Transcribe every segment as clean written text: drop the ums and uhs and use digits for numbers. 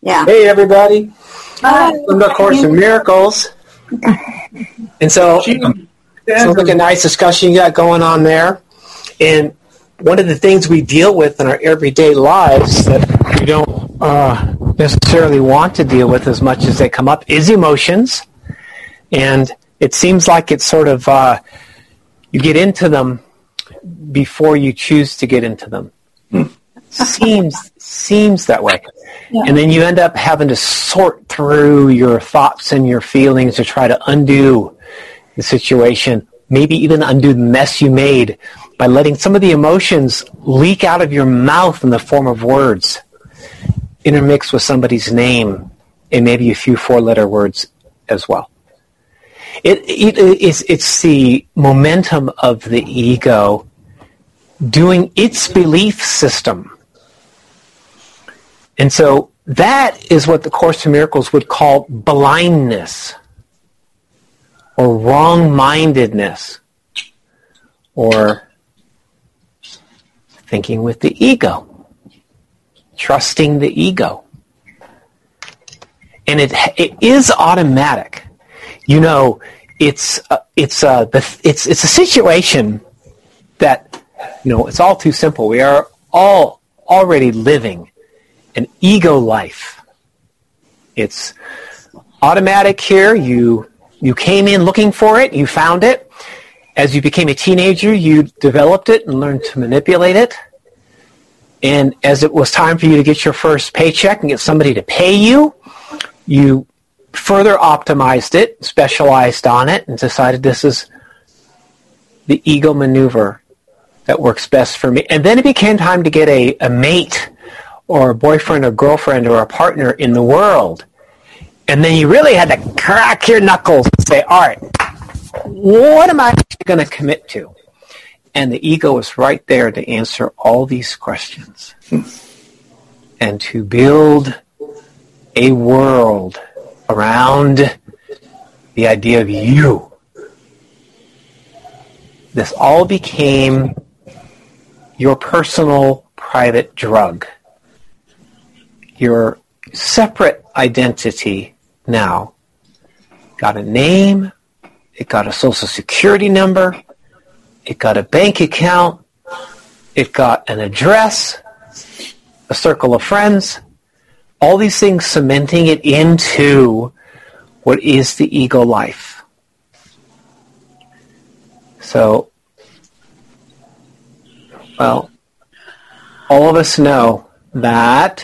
Yeah. Hey, everybody. Hi. Welcome to A Course in Miracles. And so, sounds like a nice discussion you got going on there. And one of the things we deal with in our everyday lives that we don't necessarily want to deal with as much as they come up is emotions. And it seems like it's sort of, you get into them before you choose to get into them. Seems that way. Yeah. And then you end up having to sort through your thoughts and your feelings to try to undo the situation, maybe even undo the mess you made by letting some of the emotions leak out of your mouth in the form of words, intermixed with somebody's name and maybe a few four-letter words as well. It's the momentum of the ego doing its belief system. And so that is what the Course in Miracles would call blindness or wrong-mindedness or thinking with the ego, trusting the ego. And it is automatic. You know, it's a situation that, you know, it's all too simple. We are all already living an ego life. It's automatic here. You came in looking for it. You found it. As you became a teenager, you developed it and learned to manipulate it. And as it was time for you to get your first paycheck and get somebody to pay you, you further optimized it, specialized on it, and decided this is the ego maneuver that works best for me. And then it became time to get a mate or a boyfriend or girlfriend or a partner in the world. And then you really had to crack your knuckles and say, all right, what am I actually going to commit to? And the ego is right there to answer all these questions and to build a world around the idea of you. This all became your personal private drug. Your separate identity now got a name, it got a social security number, it got a bank account, it got an address, a circle of friends, all these things cementing it into what is the ego life. So, well, all of us know that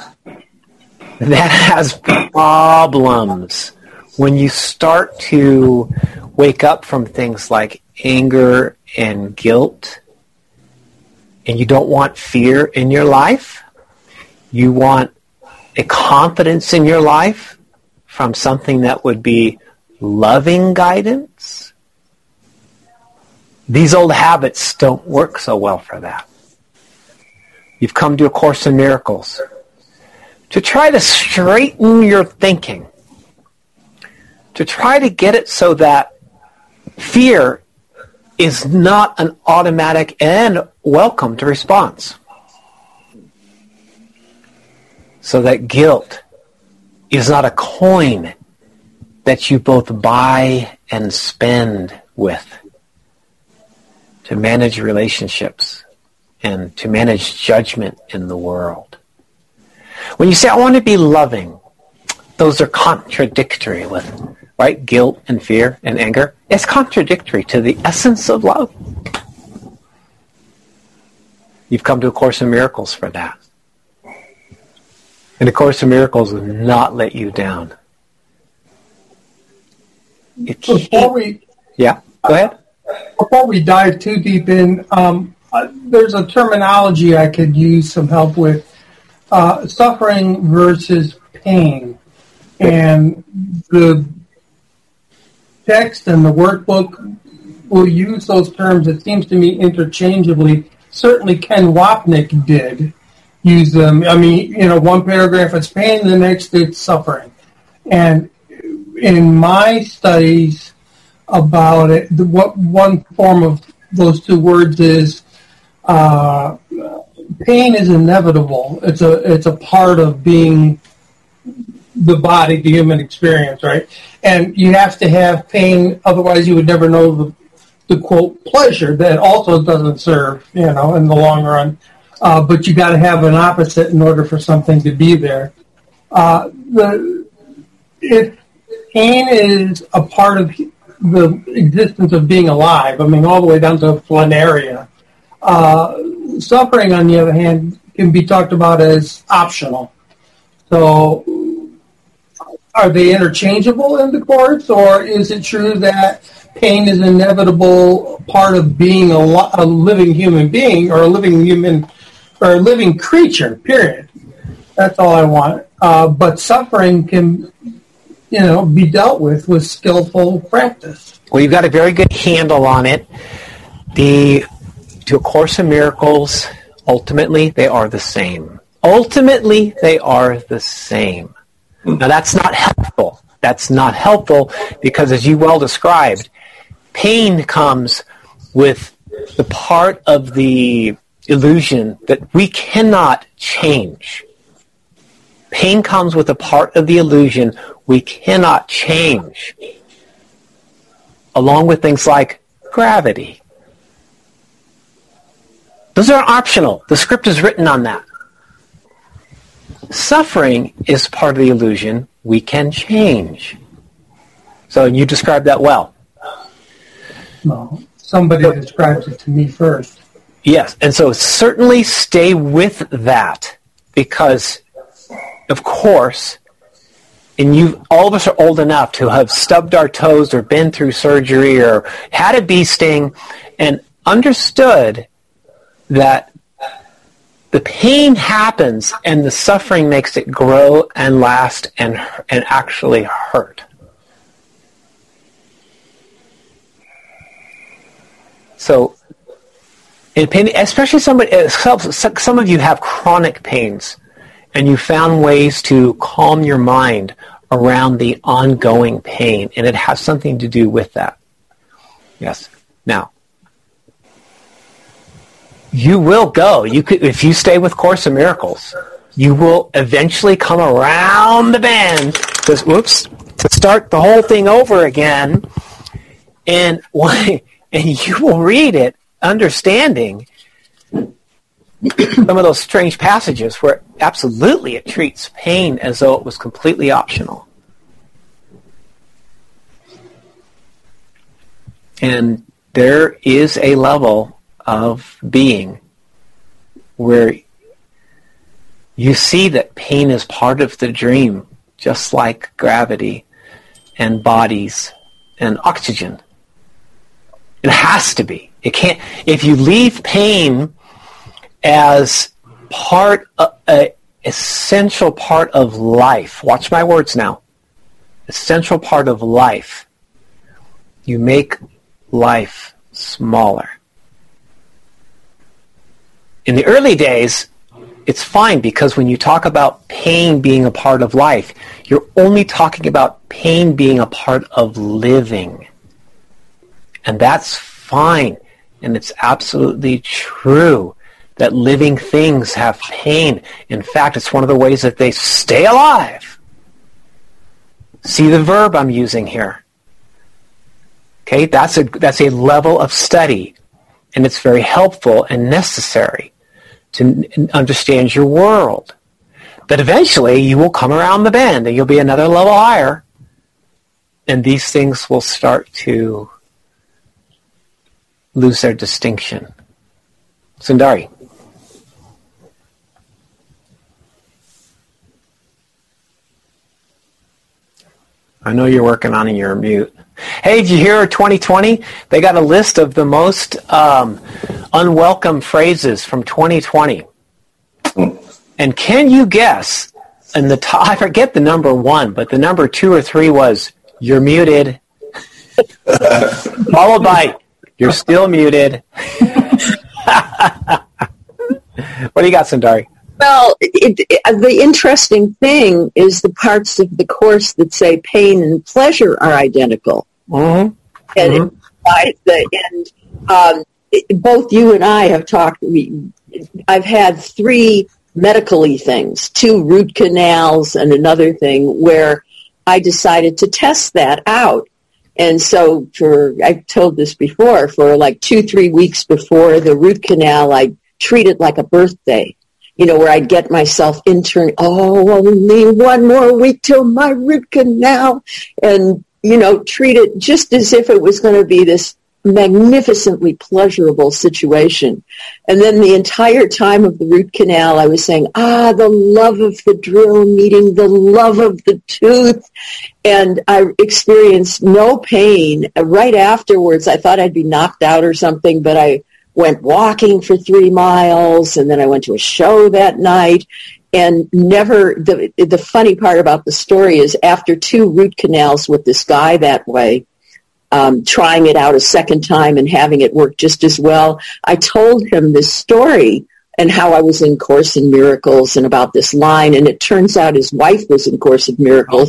has problems when you start to wake up from things like anger and guilt, and you don't want fear in your life. You want a confidence in your life from something that would be loving guidance. These old habits don't work so well for that. You've come to A Course in Miracles to try to straighten your thinking, to try to get it so that fear is not an automatic and welcomed response, so that guilt is not a coin that you both buy and spend with to manage relationships and to manage judgment in the world. When you say, I want to be loving, those are contradictory with, right? Guilt and fear and anger. It's contradictory to the essence of love. You've come to A Course in Miracles for that. And A Course in Miracles will not let you down. Yeah, go ahead. Before we dive too deep in, there's a terminology I could use some help with. Suffering versus pain. And the text and the workbook will use those terms, it seems to me, interchangeably. Certainly Ken Wapnick did use them. I mean, you know, one paragraph it's pain, the next it's suffering. And in my studies about it, what one form of those two words is, pain is inevitable. It's a part of being the body, the human experience, right? And you have to have pain, otherwise you would never know the quote pleasure that also doesn't serve, in the long run. But you got to have an opposite in order for something to be there. If pain is a part of the existence of being alive, I mean, all the way down to planaria. Suffering, on the other hand, can be talked about as optional. So, are they interchangeable in the course, or is it true that pain is an inevitable part of being a living human being, or a living creature? Period. That's all I want. But suffering can, be dealt with skillful practice. Well, you've got a very good handle on it. To A Course in Miracles, ultimately, they are the same. Ultimately, they are the same. Now, that's not helpful. That's not helpful because, as you well described, pain comes with the part of the illusion that we cannot change. Pain comes with a part of the illusion we cannot change, along with things like gravity. Those are optional. The script is written on that. Suffering is part of the illusion we can change. So you described that well. Well, somebody describes it to me first. Yes, and so certainly stay with that because, of course, and all of us are old enough to have stubbed our toes or been through surgery or had a bee sting and understood that the pain happens and the suffering makes it grow and last and actually hurt. So, in pain, especially some of you have chronic pains, and you found ways to calm your mind around the ongoing pain, and it has something to do with that. Yes. Now, you will go. If you stay with Course in Miracles, you will eventually come around the bend to start the whole thing over again, and you will read it, understanding some of those strange passages where absolutely it treats pain as though it was completely optional. And there is a level of being where you see that pain is part of the dream, just like gravity and bodies and oxygen. It has to be. It can't. If you leave pain as an essential part of life, watch my words now, essential part of life, you make life smaller. In the early days, it's fine because when you talk about pain being a part of life, you're only talking about pain being a part of living. And that's fine. And it's absolutely true that living things have pain. In fact, it's one of the ways that they stay alive. See the verb I'm using here. Okay, that's a level of study. And it's very helpful and necessary to understand your world. But eventually you will come around the bend and you'll be another level higher. And these things will start to lose their distinction. Sundari. I know you're working on it, you're mute. Hey, did you hear 2020? They got a list of the most unwelcome phrases from 2020. And can you guess, and I forget the number 1, but the number 2 or 3 was, you're muted. Followed by, you're still muted. What do you got, Sundari? Well, the interesting thing is the parts of the Course that say pain and pleasure are identical. Mm-hmm. And both you and I have talked. I've had 3 medical-y things, 2 root canals and another thing, where I decided to test that out. And so I've told this before, for like 2-3 weeks before the root canal, I treat it like a birthday, where I'd get myself only 1 more week till my root canal, and, treat it just as if it was going to be this magnificently pleasurable situation. And then the entire time of the root canal, I was saying, the love of the drill meeting the love of the tooth. And I experienced no pain. Right afterwards, I thought I'd be knocked out or something, but I went walking for 3 miles, and then I went to a show that night. And the funny part about the story is, after 2 root canals with this guy that way, trying it out a second time and having it work just as well, I told him this story and how I was in Course in Miracles and about this line, and it turns out his wife was in Course in Miracles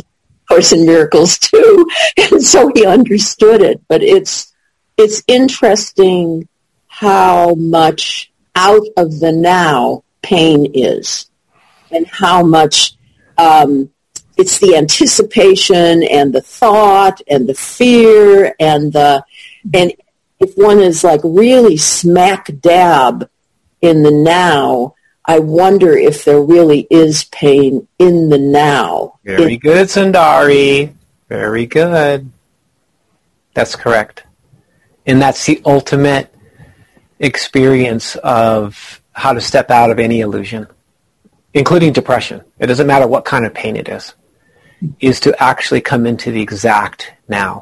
too, and so he understood it. But it's interesting how much out of the now pain is, and how much it's the anticipation and the thought and the fear and if one is like really smack dab in the now, I wonder if there really is pain in the now. Very good, Sundari. Very good. That's correct. And that's the ultimate experience of how to step out of any illusion, including depression. It doesn't matter what kind of pain it is to actually come into the exact now.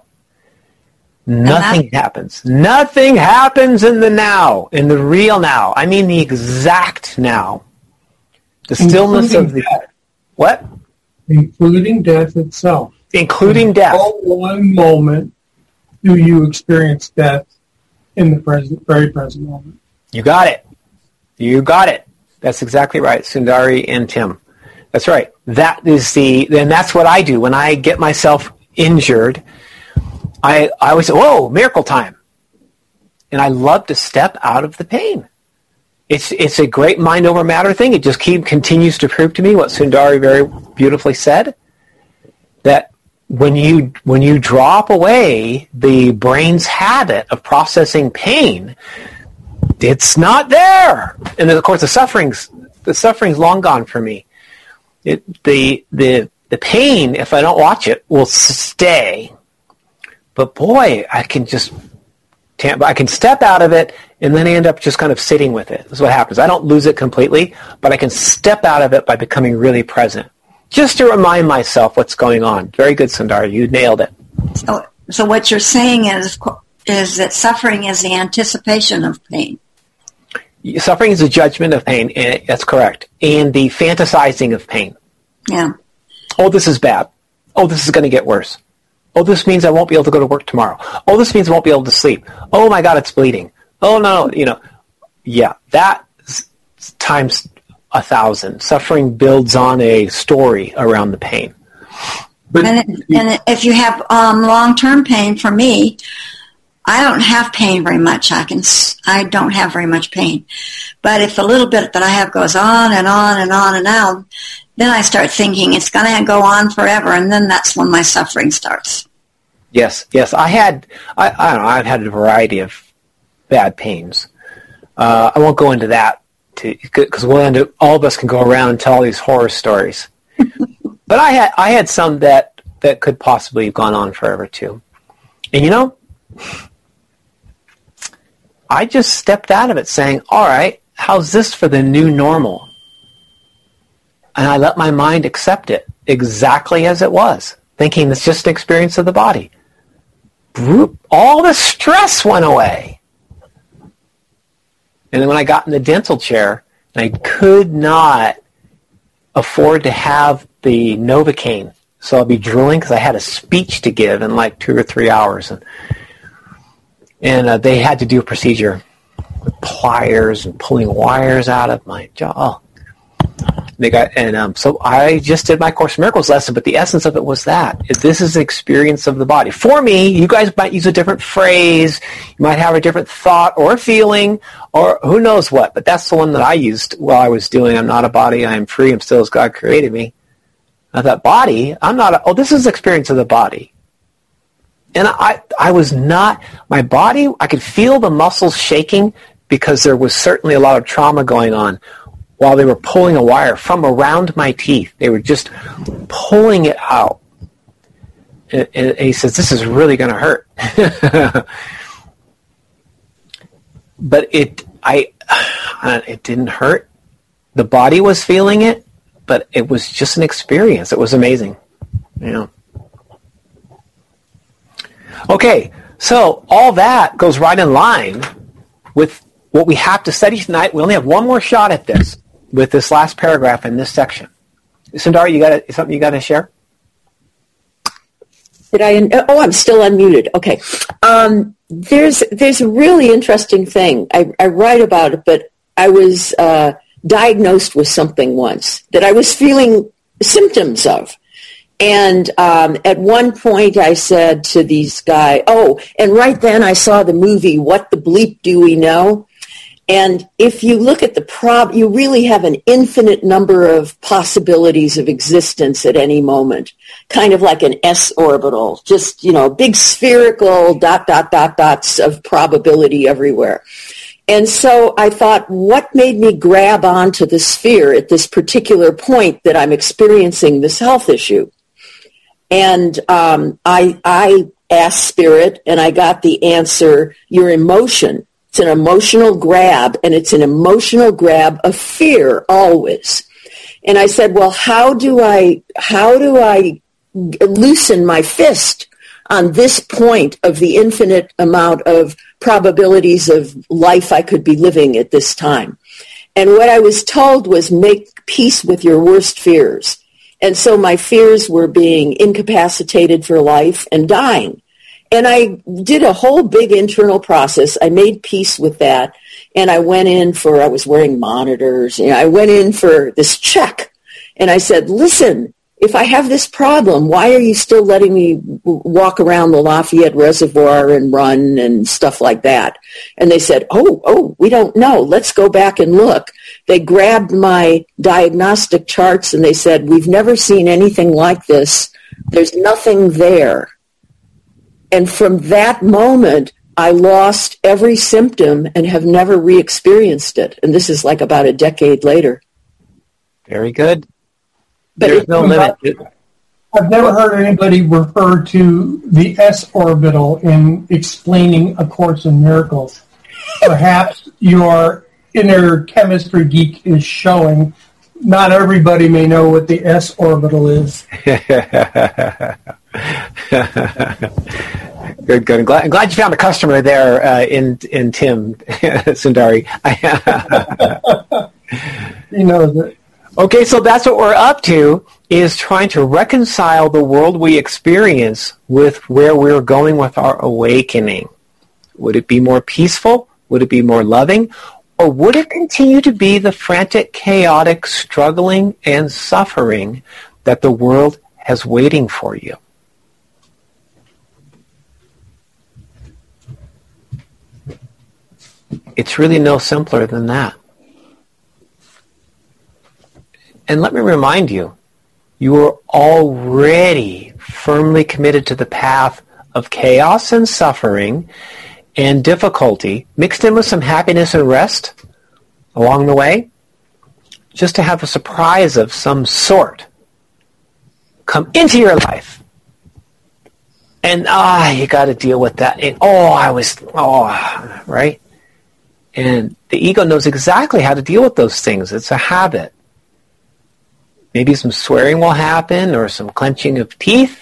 Nothing happens. Nothing happens in the now, in the real now. I mean the exact now. The stillness of the... Death. What? Including death itself. Including death. All one moment do you experience death in the very present moment. You got it. You got it. That's exactly right, Sundari and Tim. That's right. And that's what I do when I get myself injured. I always say, whoa, miracle time. And I love to step out of the pain. It's a great mind over matter thing. It just continues to prove to me what Sundari very beautifully said, that when you drop away the brain's habit of processing pain, it's not there. And then, of course, the suffering's long gone for me. The pain, if I don't watch it, will stay. But boy, I can step out of it, and then I end up just kind of sitting with it. This is what happens. I don't lose it completely, but I can step out of it by becoming really present, just to remind myself what's going on. Very good, Sundar. You nailed it. So what you're saying is that suffering is the anticipation of pain. Suffering is a judgment of pain, and that's correct, and the fantasizing of pain. Yeah. Oh, this is bad. Oh, this is going to get worse. Oh, this means I won't be able to go to work tomorrow. Oh, this means I won't be able to sleep. Oh, my God, it's bleeding. Oh, no, Yeah, that times 1,000. Suffering builds on a story around the pain. And if you have long-term pain, for me, I don't have pain very much. I don't have very much pain. But if the little bit that I have goes on and on and on and on, then I start thinking it's going to go on forever, and then that's when my suffering starts. Yes. I've had a variety of bad pains. I won't go into that because all of us can go around and tell all these horror stories. But I had some that could possibly have gone on forever too. And I just stepped out of it saying, all right, how's this for the new normal? And I let my mind accept it exactly as it was, thinking it's just an experience of the body. All the stress went away. And then when I got in the dental chair, I could not afford to have the Novocaine. So I'll be drooling because I had a speech to give in like 2 or 3 hours. And they had to do a procedure with pliers and pulling wires out of my jaw. So I just did my Course in Miracles lesson, but the essence of it was this is the experience of the body. For me, you guys might use a different phrase, you might have a different thought or feeling, or who knows what, but that's the one that I used while I was doing I'm not a body, I am free, I'm still as God created me. I thought, body? This is the experience of the body. And I was not, my body, I could feel the muscles shaking because there was certainly a lot of trauma going on while they were pulling a wire from around my teeth. They were just pulling it out. And he says, this is really going to hurt. But it didn't hurt. The body was feeling it, but it was just an experience. It was amazing. Okay, so all that goes right in line with what we have to study tonight. We only have one more shot at this with this last paragraph in this section. Sundari, something you got to share? I'm still unmuted. Okay. There's a really interesting thing. I write about it, but I was diagnosed with something once that I was feeling symptoms of. And at one point I said to these guys, and right then I saw the movie, What the Bleep Do We Know? And if you look at you really have an infinite number of possibilities of existence at any moment, kind of like an S orbital, just, big spherical dots of probability everywhere. And so I thought, what made me grab onto the sphere at this particular point that I'm experiencing this health issue? And I asked Spirit, and I got the answer, your emotion. It's an emotional grab, and it's an emotional grab of fear always. And I said, well, how do I loosen my fist on this point of the infinite amount of probabilities of life I could be living at this time? And what I was told was make peace with your worst fears. And so my fears were being incapacitated for life and dying. And I did a whole big internal process. I made peace with that. And I was wearing monitors. I went in for this check. And I said, listen, if I have this problem, why are you still letting me walk around the Lafayette Reservoir and run and stuff like that? And they said, we don't know. Let's go back and look. They grabbed my diagnostic charts and they said, we've never seen anything like this. There's nothing there. And from that moment, I lost every symptom and have never re-experienced it. And this is like about a decade later. Very good. But there's no limit. I've never heard anybody refer to the S orbital in explaining A Course in Miracles. Perhaps your inner chemistry geek is showing. Not everybody may know what the S orbital is. Good. I'm glad you found a customer there in Tim, Sundari. He knows it. Okay, so that's what we're up to, is trying to reconcile the world we experience with where we're going with our awakening. Would it be more peaceful? Would it be more loving? Or would it continue to be the frantic, chaotic, struggling, and suffering that the world has waiting for you? It's really no simpler than that. And let me remind you, you are already firmly committed to the path of chaos and suffering and difficulty, mixed in with some happiness and rest along the way, just to have a surprise of some sort come into your life. And, you got to deal with that. And, right? And the ego knows exactly how to deal with those things. It's a habit. Maybe some swearing will happen, or some clenching of teeth,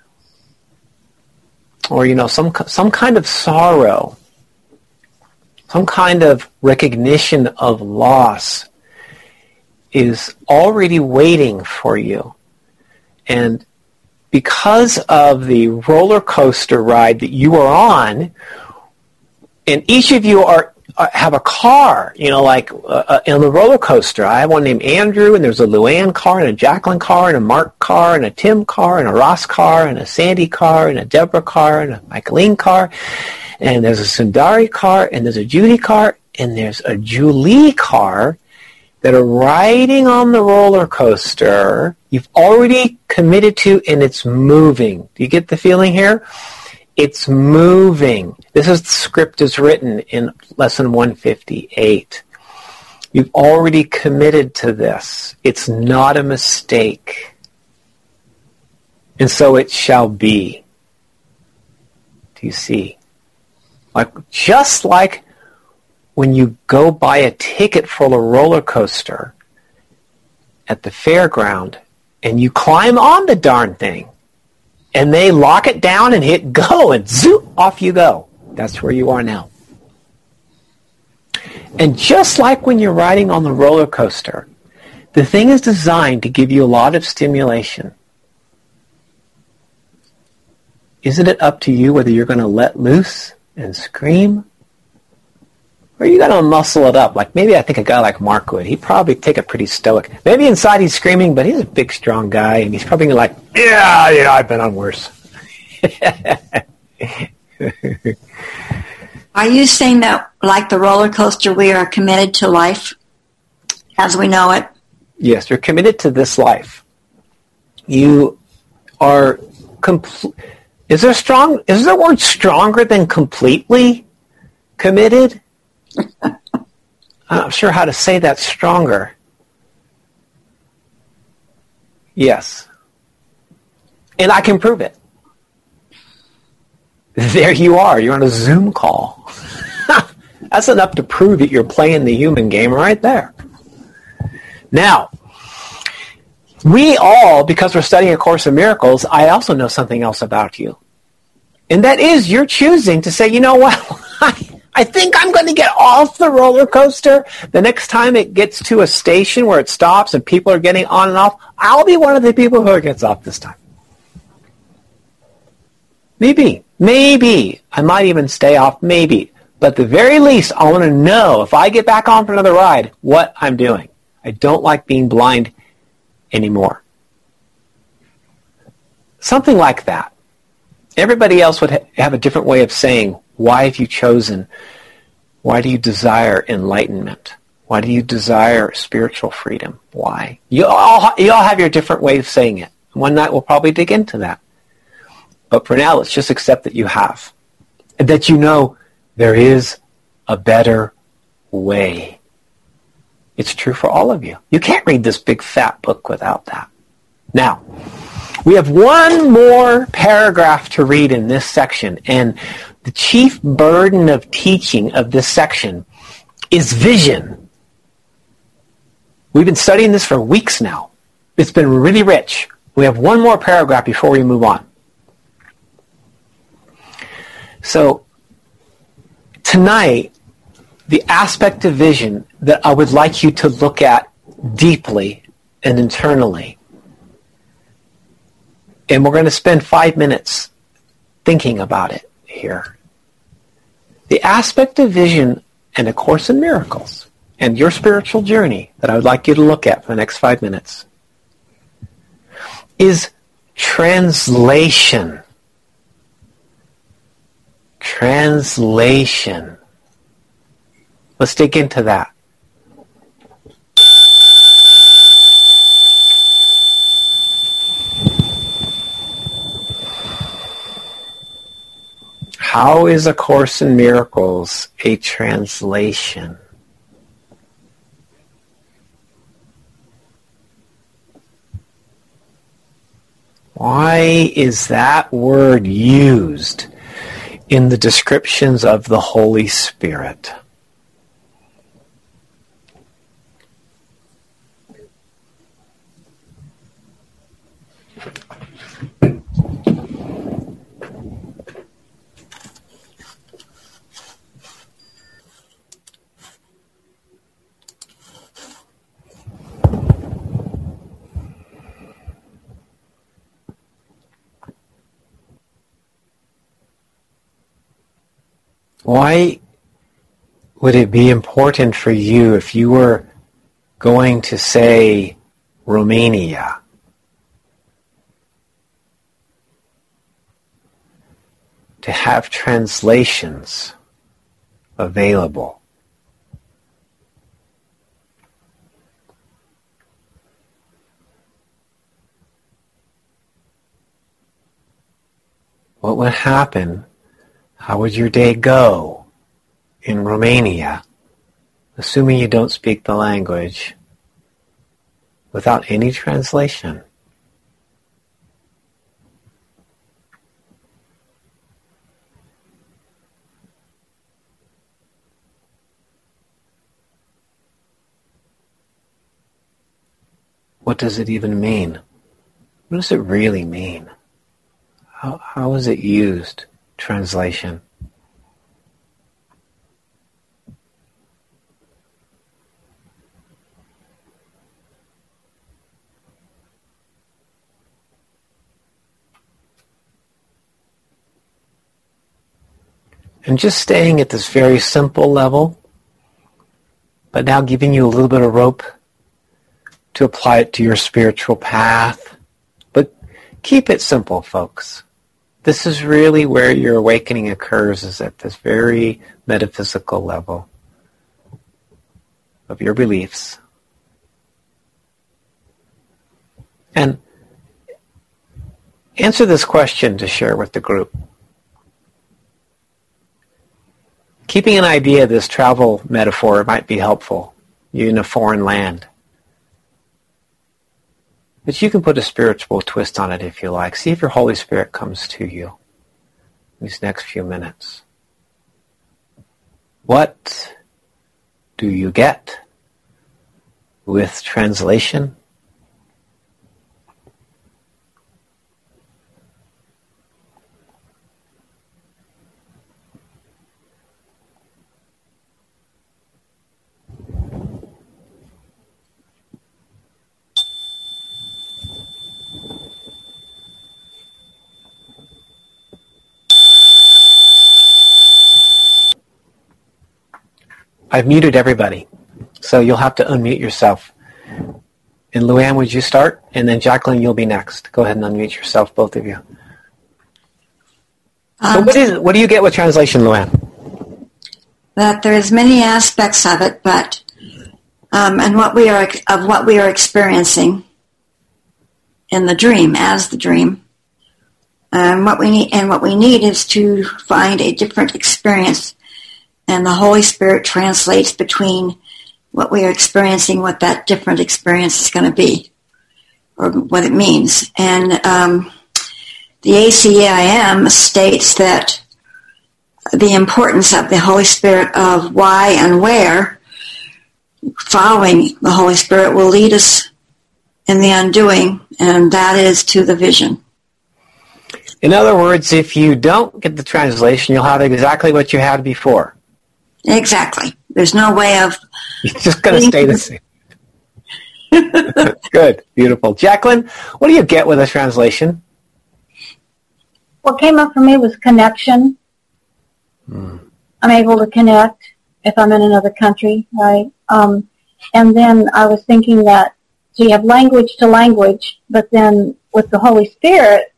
or some kind of sorrow, some kind of recognition of loss is already waiting for you. And because of the roller coaster ride that you are on, and each of you are have a car, like on the roller coaster. I have one named Andrew, and there's a Luann car, and a Jacqueline car, and a Mark car, and a Tim car, and a Ross car, and a Sandy car, and a Deborah car, and a Michaeline car, and there's a Sundari car, and there's a Judy car, and there's a Julie car that are riding on the roller coaster you've already committed to, and it's moving. Do you get the feeling here? It's moving. This is the script is written in lesson 158. You've already committed to this. It's not a mistake. And so it shall be. Do you see? Just like when you go buy a ticket for a roller coaster at the fairground and you climb on the darn thing and they lock it down and hit go and zoop, off you go. That's where you are now. And just like when you're riding on the roller coaster, the thing is designed to give you a lot of stimulation. Isn't it up to you whether you're going to let loose and scream, or you got to muscle it up? Like maybe I think a guy like Mark would. He'd probably take it pretty stoic. Maybe inside he's screaming, but he's a big, strong guy, and he's probably like, yeah, I've been on worse. Are you saying that, like the roller coaster, we are committed to life as we know it? Yes, you're committed to this life. You are Is there a word stronger than completely committed? I'm not sure how to say that stronger. Yes. And I can prove it. There you are. You're on a Zoom call. That's enough to prove that you're playing the human game right there. Now, we all, because we're studying A Course in Miracles, I also know something else about you. And that is you're choosing to say, you know what, I think I'm going to get off the roller coaster. The next time it gets to a station where it stops and people are getting on and off, I'll be one of the people who gets off this time. Maybe. I might even stay off, maybe. But at the very least, I want to know, if I get back on for another ride, what I'm doing. I don't like being blind anymore. Something like that. Everybody else would have a different way of saying, why have you chosen? Why do you desire enlightenment? Why do you desire spiritual freedom? Why? You all have your different way of saying it. One night we'll probably dig into that. But for now, let's just accept that you have. And that you know there is a better way. It's true for all of you. You can't read this big fat book without that. Now, we have one more paragraph to read in this section, and the chief burden of teaching of this section is vision. We've been studying this for weeks now. It's been really rich. We have one more paragraph before we move on. So, tonight, the aspect of vision that I would like you to look at deeply and internally, and we're going to spend 5 minutes thinking about it here. The aspect of vision and A Course in Miracles and your spiritual journey that I would like you to look at for the next 5 minutes is translation. Translation. Let's dig into that. How is A Course in Miracles a translation? Why is that word used in the descriptions of the Holy Spirit? would it be important for you if you were going to say Romania to have translations available? What would happen? How would your day go in Romania, assuming you don't speak the language, without any translation? What does it even mean? What does it really mean? How is it used, translation? And just staying at this very simple level, but now giving you a little bit of rope to apply it to your spiritual path. But keep it simple, folks. This is really where your awakening occurs, is at this very metaphysical level of your beliefs. And answer this question to share with the group. Keeping an idea of this travel metaphor might be helpful. You're in a foreign land. But you can put a spiritual twist on it if you like. See if your Holy Spirit comes to you in these next few minutes. What do you get with translation? I've muted everybody, so you'll have to unmute yourself. And Luann, would you start? And then Jacqueline, you'll be next. Go ahead and unmute yourself, both of you. So what do you get with translation, Luann? That there's many aspects of it, but and what we are experiencing in the dream, as the dream. What we need is to find a different experience. And the Holy Spirit translates between what we are experiencing, what that different experience is going to be, or what it means. And the ACIM states that the importance of the Holy Spirit, of why and where, following the Holy Spirit will lead us in the undoing, and that is to the vision. In other words, if you don't get the translation, you'll have exactly what you had before. Exactly. There's no way of... You're just going to stay the same. Good. Beautiful. Jacqueline, what do you get with a translation? What came up for me was connection. I'm able to connect if I'm in another country, right? And then I was thinking that, so you have language to language, but then with the Holy Spirit,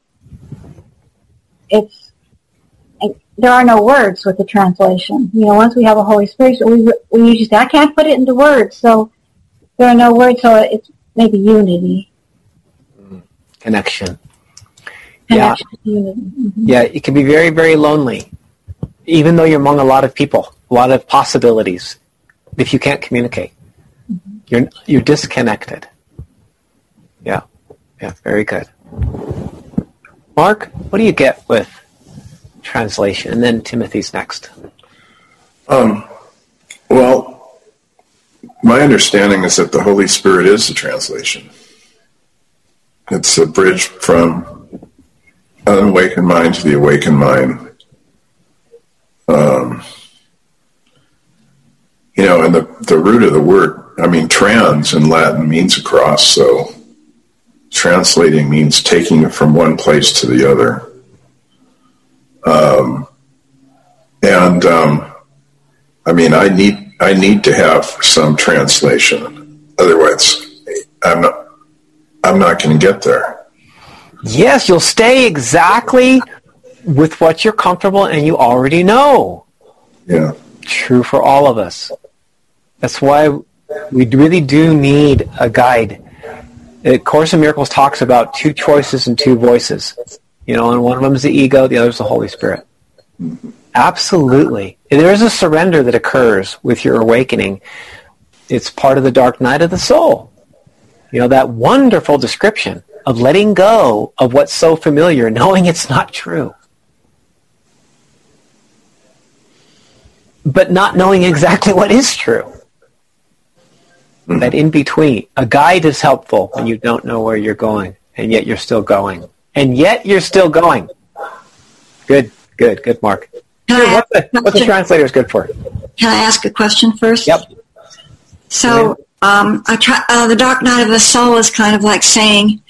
there are no words with the translation. You know, once we have a Holy Spirit, so we usually say, I can't put it into words, so there are no words, so it's maybe unity. Connection. Yeah. Unity. Mm-hmm. Yeah, it can be very, very lonely, even though you're among a lot of people, a lot of possibilities, if you can't communicate. Mm-hmm. You're disconnected. Yeah, very good. Mark, what do you get with translation? And then Timothy's next. Well, my understanding is that the Holy Spirit is the translation. It's a bridge from unawakened mind to the awakened mind. And the root of the word, trans in Latin means across, so translating means taking it from one place to the other. I mean, I need to have some translation. Otherwise, I'm not going to get there. Yes, you'll stay exactly with what you're comfortable and you already know. Yeah. True for all of us. That's why we really do need a guide. The Course in Miracles talks about 2 choices and 2 voices. And one of them is the ego, the other is the Holy Spirit. Absolutely. There is a surrender that occurs with your awakening. It's part of the dark night of the soul. That wonderful description of letting go of what's so familiar, knowing it's not true. But not knowing exactly what is true. That in between. A guide is helpful when you don't know where you're going, and yet you're still going. And yet you're still going. Good, Mark. What the translator is good for? Can I ask a question first? Yep. So, the dark night of the soul is kind of like saying,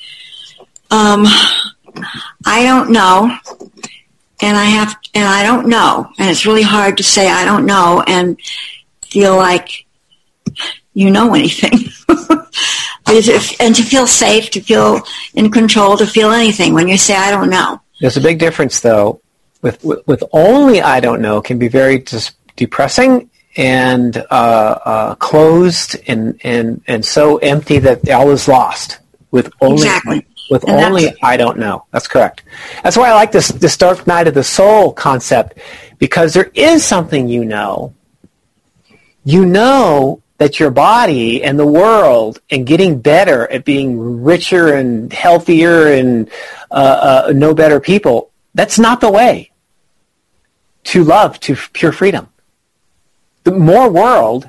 I don't know, and I don't know, and it's really hard to say I don't know and feel like you know anything. And to feel safe, to feel in control, to feel anything when you say I don't know. There's a big difference, though. With only I don't know can be very depressing and closed and so empty that all is lost. With only I don't know. That's correct. That's why I like this dark night of the soul concept, because there is something you know. You know that your body and the world and getting better at being richer and healthier and know better people, that's not the way to love, to pure freedom. The more world.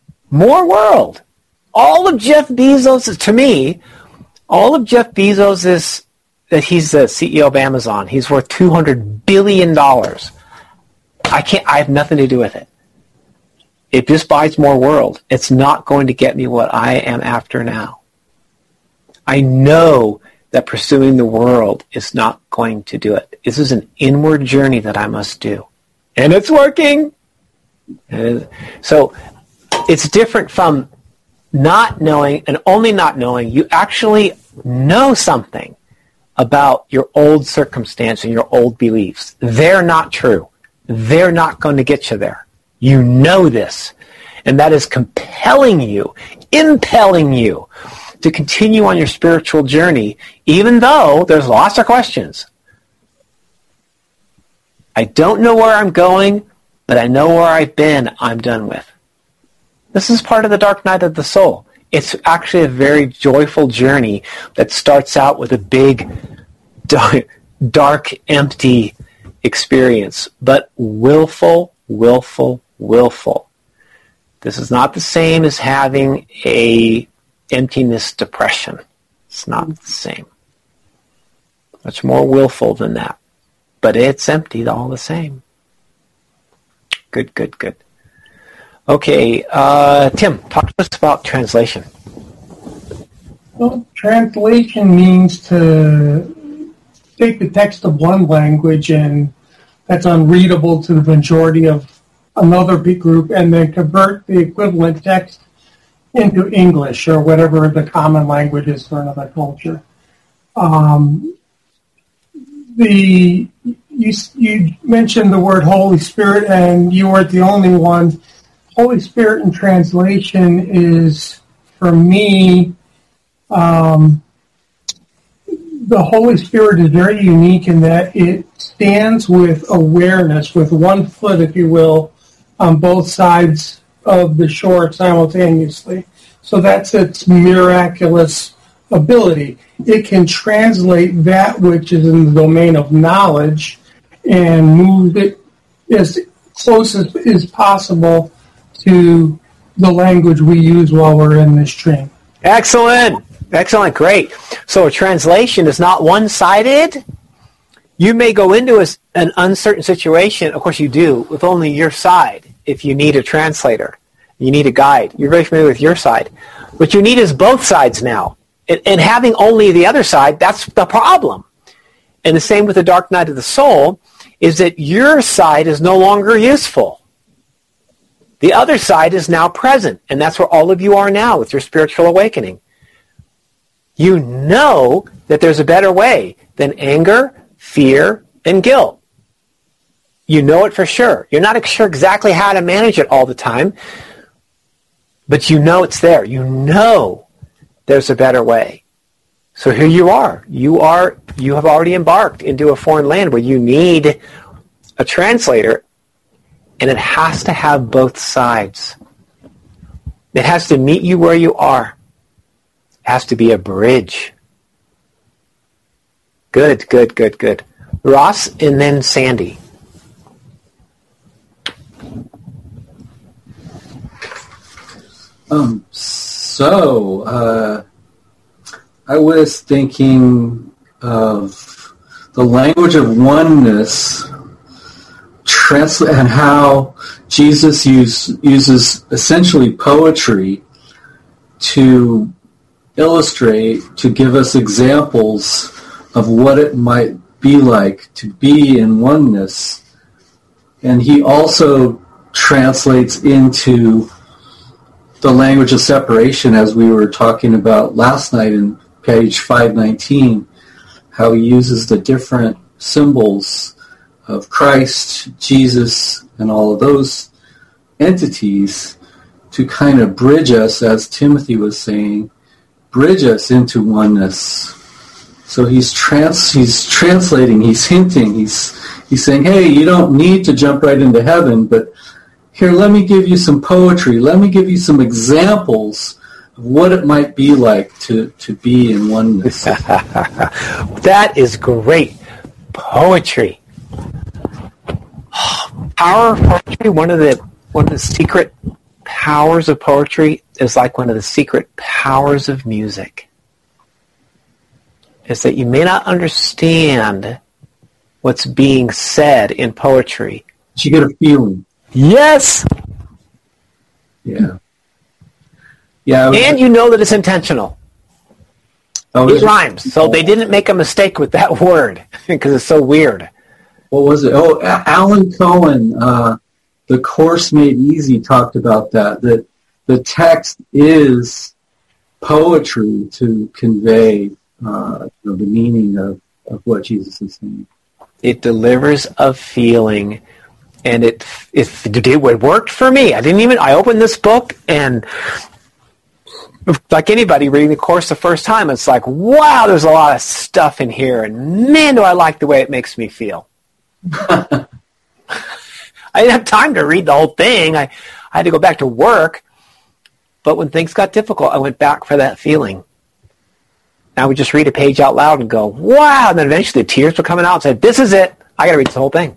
All of Jeff Bezos, to me, all of Jeff Bezos is that he's the CEO of Amazon. He's worth $200 billion. I have nothing to do with it. It just buys more world. It's not going to get me what I am after now. I know that pursuing the world is not going to do it. This is an inward journey that I must do. And it's working. So it's different from not knowing and only not knowing. You actually know something about your old circumstance and your old beliefs. They're not true. They're not going to get you there. You know this, and that is compelling you, impelling you to continue on your spiritual journey, even though there's lots of questions. I don't know where I'm going, but I know where I've been, I'm done with. This is part of the dark night of the soul. It's actually a very joyful journey that starts out with a big, dark, empty experience, but willful. This is not the same as having a emptiness depression. It's not the same. Much more willful than that. But it's empty all the same. Good. Okay, Tim, talk to us about translation. Well, translation means to take the text of one language and that's unreadable to the majority of another group and then convert the equivalent text into English or whatever the common language is for another culture. You mentioned the word Holy Spirit, and you weren't the only one. Holy Spirit in translation is, for me, the Holy Spirit is very unique in that it stands with awareness, with one foot, if you will, on both sides of the shore simultaneously. So that's its miraculous ability. It can translate that which is in the domain of knowledge and move it as close as is possible to the language we use while we're in this stream. Excellent, great. So a translation is not one-sided. You may go into an uncertain situation, of course you do, with only your side if you need a translator. You need a guide. You're very familiar with your side. What you need is both sides now. And having only the other side, that's the problem. And the same with the dark night of the soul, is that your side is no longer useful. The other side is now present, and that's where all of you are now with your spiritual awakening. You know that there's a better way than anger, fear, and guilt. You know it for sure. You're not sure exactly how to manage it all the time, but you know it's there. You know there's a better way. So here you are. You have already embarked into a foreign land where you need a translator, and it has to have both sides. It has to meet you where you are. It has to be a bridge. Good. Ross and then Sandy. I was thinking of the language of oneness, and how Jesus uses essentially poetry to illustrate, to give us examples of what it might be like to be in oneness. And he also translates into the language of separation, as we were talking about last night in page 519, how he uses the different symbols of Christ, Jesus, and all of those entities to kind of bridge us, as Timothy was saying, bridge us into oneness. So he's translating, he's hinting, he's saying, hey, you don't need to jump right into heaven, but here, let me give you some poetry. Let me give you some examples of what it might be like to be in oneness. That is great. Poetry. Power of poetry, one of the secret powers of poetry is like one of the secret powers of music. Is that you may not understand what's being said in poetry. But you get a feeling. Yes! Yeah. And you know that it's intentional. It rhymes, so they didn't make a mistake with that word because it's so weird. What was it? Oh, Alan Cohen, The Course Made Easy, talked about that the text is poetry to convey the meaning of what Jesus is saying. It delivers a feeling, and it worked for me. I opened this book, and like anybody reading the Course the first time, it's like, wow, there's a lot of stuff in here, and man, do I like the way it makes me feel. I didn't have time to read the whole thing. I had to go back to work, but when things got difficult, I went back for that feeling. I would just read a page out loud and go, wow, and then eventually the tears were coming out and said, this is it. I got to read this whole thing.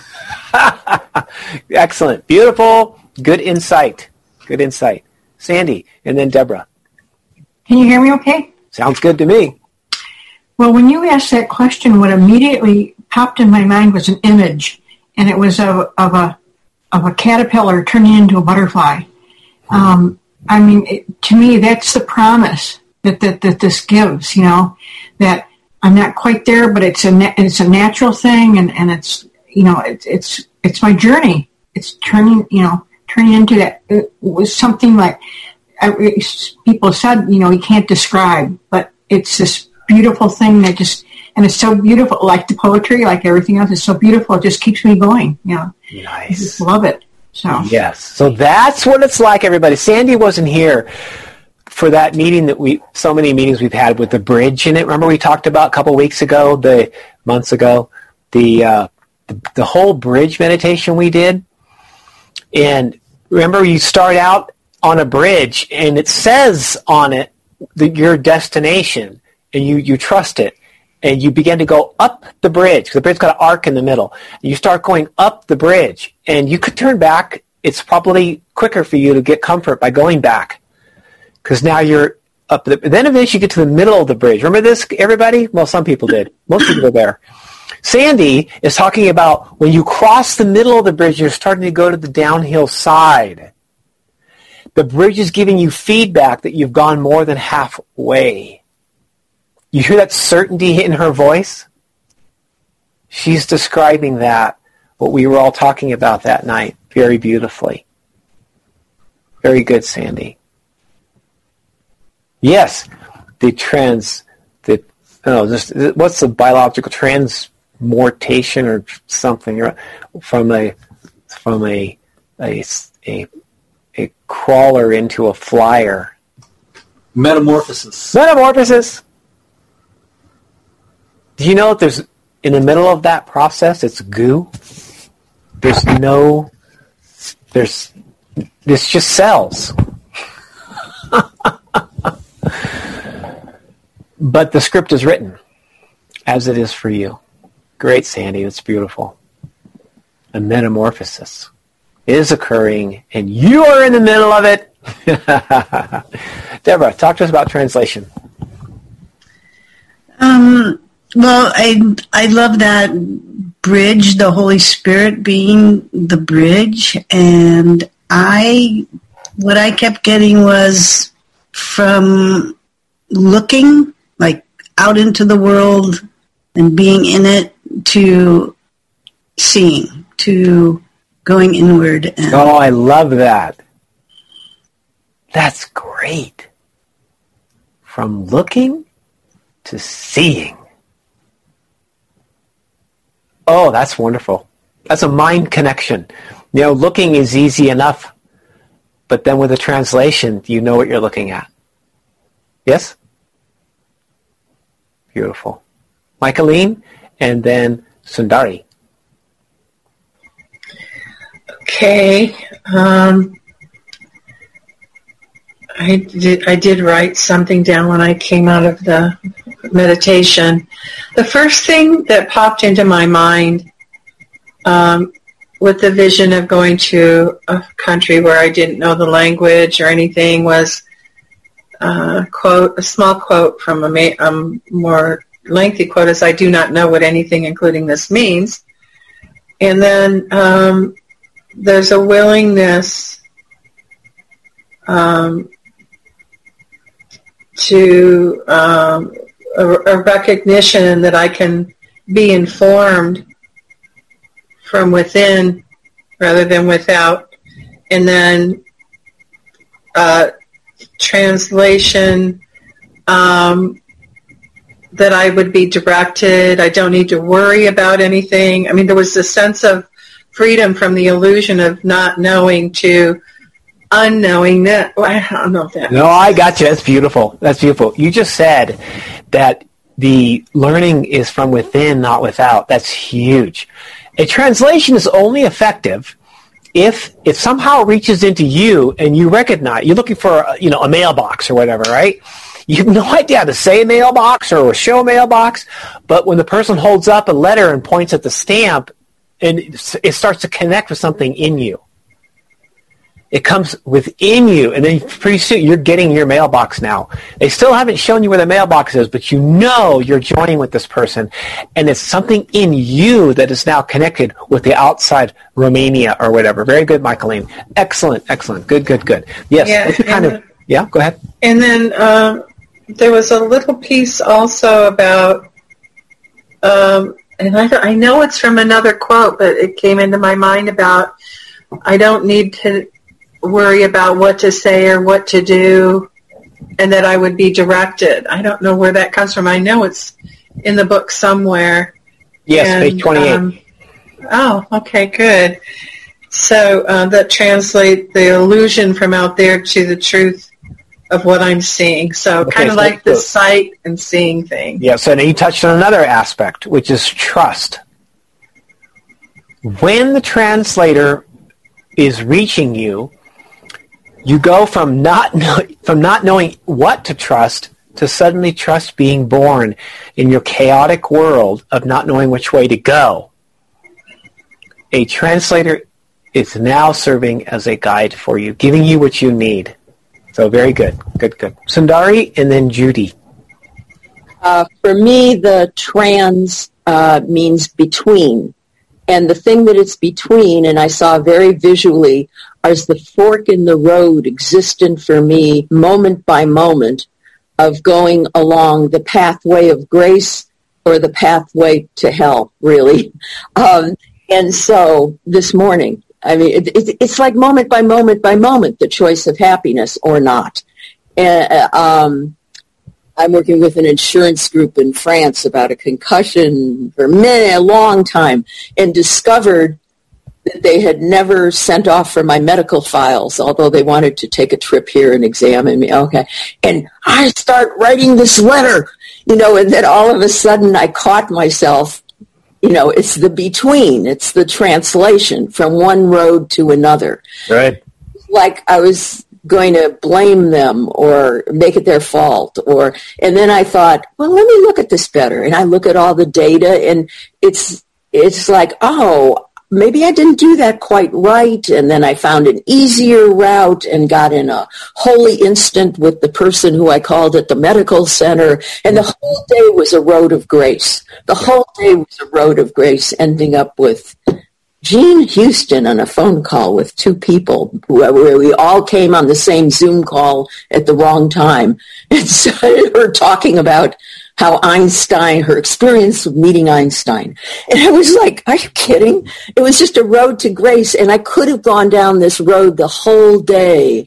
Excellent. Beautiful. Good insight. Sandy, and then Deborah. Can you hear me okay? Sounds good to me. Well, when you asked that question, what immediately popped in my mind was an image, and it was of a caterpillar turning into a butterfly. To me, that's the promise that this gives, that I'm not quite there, but it's a natural thing, and it's it's my journey. It's turning into that. It was something like people said, you can't describe, but it's this beautiful thing that and it's so beautiful, like the poetry, like everything else. It's so beautiful. It just keeps me going. Nice. I just love it. So yes. So that's what it's like, everybody. Sandy wasn't here for that meeting so many meetings we've had with the bridge in it. Remember we talked about a couple weeks ago, months ago, the whole bridge meditation we did. And remember, you start out on a bridge, and it says on it your destination, and you trust it, and you begin to go up the bridge. The bridge's got an arc in the middle. And you start going up the bridge, and you could turn back. It's probably quicker for you to get comfort by going back, because now you're up. Then eventually you get to the middle of the bridge. Remember this, everybody? Well, some people did. Most people were there. Sandy is talking about when you cross the middle of the bridge, you're starting to go to the downhill side. The bridge is giving you feedback that you've gone more than halfway. You hear that certainty in her voice? She's describing that, what we were all talking about that night, very beautifully. Very good, Sandy. Yes, what's the biological transmortation or something from a crawler into a flyer? Metamorphosis. Do you know that there's in the middle of that process it's goo? It's just cells. But the script is written as it is for you. Great, Sandy. That's beautiful. A metamorphosis is occurring, and you are in the middle of it. Deborah, talk to us about translation. Well, I love that bridge, the Holy Spirit being the bridge, and what I kept getting was from looking like out into the world and being in it to seeing, to going inward. Oh, I love that. That's great. From looking to seeing. Oh, that's wonderful. That's a mind connection. Looking is easy enough, but then with a translation, you know what you're looking at. Yes? Beautiful. Michaeline, and then Sundari. Okay. I did write something down when I came out of the meditation. The first thing that popped into my mind with the vision of going to a country where I didn't know the language or anything was a small quote from a more lengthy quote is, "I do not know what anything including this means." And then there's a willingness to a recognition that I can be informed from within rather than without. And then translation, that I would be directed. I don't need to worry about anything. I mean, there was a sense of freedom from the illusion of not knowing to unknowing. That I don't know if that. No, I got you. That's beautiful. That's beautiful. You just said that the learning is from within, not without. That's huge. A translation is only effective if it somehow reaches into you and you recognize. You're looking for a mailbox or whatever, right? You have no idea how to say mailbox or show a mailbox, but when the person holds up a letter and points at the stamp, and it starts to connect with something in you. It comes within you, and then pretty soon you're getting your mailbox now. They still haven't shown you where the mailbox is, but you know you're joining with this person, and it's something in you that is now connected with the outside Romania or whatever. Very good, Michaeline. Excellent, excellent. Good. Yes, yeah, go ahead. And then there was a little piece also about, and I know it's from another quote, but it came into my mind about, I don't need to worry about what to say or what to do, and that I would be directed. I don't know where that comes from. I know it's in the book somewhere. Yes, page 28. Oh, okay, good. So that translates the illusion from out there to the truth of what I'm seeing. So kind of like the sight and seeing thing. Yeah, so now you touched on another aspect, which is trust. When the translator is reaching you, you go from not knowing what to trust to suddenly trust being born in your chaotic world of not knowing which way to go. A translator is now serving as a guide for you, giving you what you need. So very good. Good. Sundari and then Judy. For me, the trans means between. And the thing that it's between, and I saw very visually, is the fork in the road existent for me moment by moment of going along the pathway of grace or the pathway to hell, really. And so this morning, I mean, it's like moment by moment by moment, the choice of happiness or not. I'm working with an insurance group in France about a concussion for a long time, and discovered that they had never sent off for my medical files, although they wanted to take a trip here and examine me. Okay. And I start writing this letter, and then all of a sudden I caught myself, it's the between, it's the translation from one road to another. Right. Like I was going to blame them or make it their fault, and then I thought, well, let me look at this better. And I look at all the data, and it's like, oh, maybe I didn't do that quite right. And then I found an easier route and got in a holy instant with the person who I called at the medical center. And the whole day was a road of grace. The whole day was a road of grace, ending up with Jean Houston on a phone call with two people where we all came on the same Zoom call at the wrong time. And so we're talking about how her experience of meeting Einstein. And I was like, are you kidding? It was just a road to grace, and I could have gone down this road the whole day.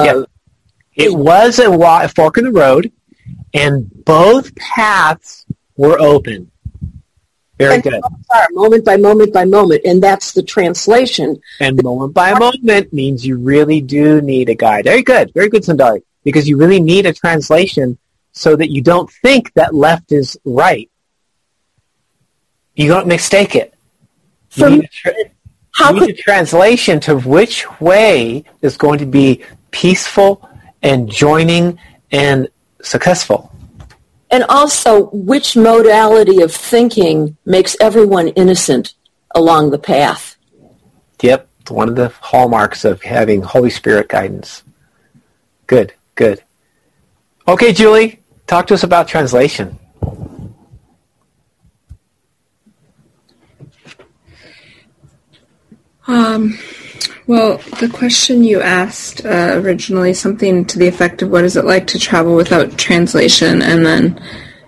It was a fork in the road, and both paths were open. Very good. Moment by moment by moment, and that's the translation. And moment by moment means you really do need a guide. Very good, Sundari, because you really need a translation so that you don't think that left is right. You don't mistake it. You need a translation to which way is going to be peaceful and joining and successful. And also, which modality of thinking makes everyone innocent along the path? Yep, it's one of the hallmarks of having Holy Spirit guidance. Good. Okay, Julie, talk to us about translation. Well, the question you asked originally, something to the effect of what is it like to travel without translation, and then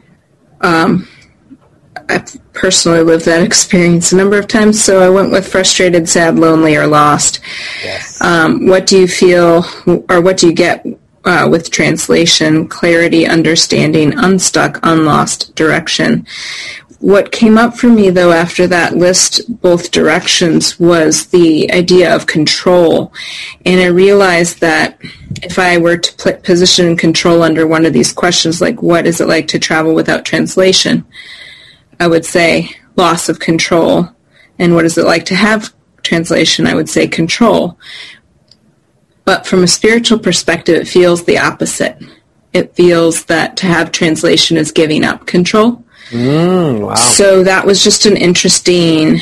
I've personally lived that experience a number of times, so I went with frustrated, sad, lonely, or lost. Yes. What do you feel, or what do you get with translation? Clarity, understanding, unstuck, unlost, direction. What came up for me, though, after that list, both directions, was the idea of control. And I realized that if I were to position control under one of these questions, like what is it like to travel without translation, I would say loss of control. And what is it like to have translation? I would say control. But from a spiritual perspective, it feels the opposite. It feels that to have translation is giving up control. Wow. So that was just an interesting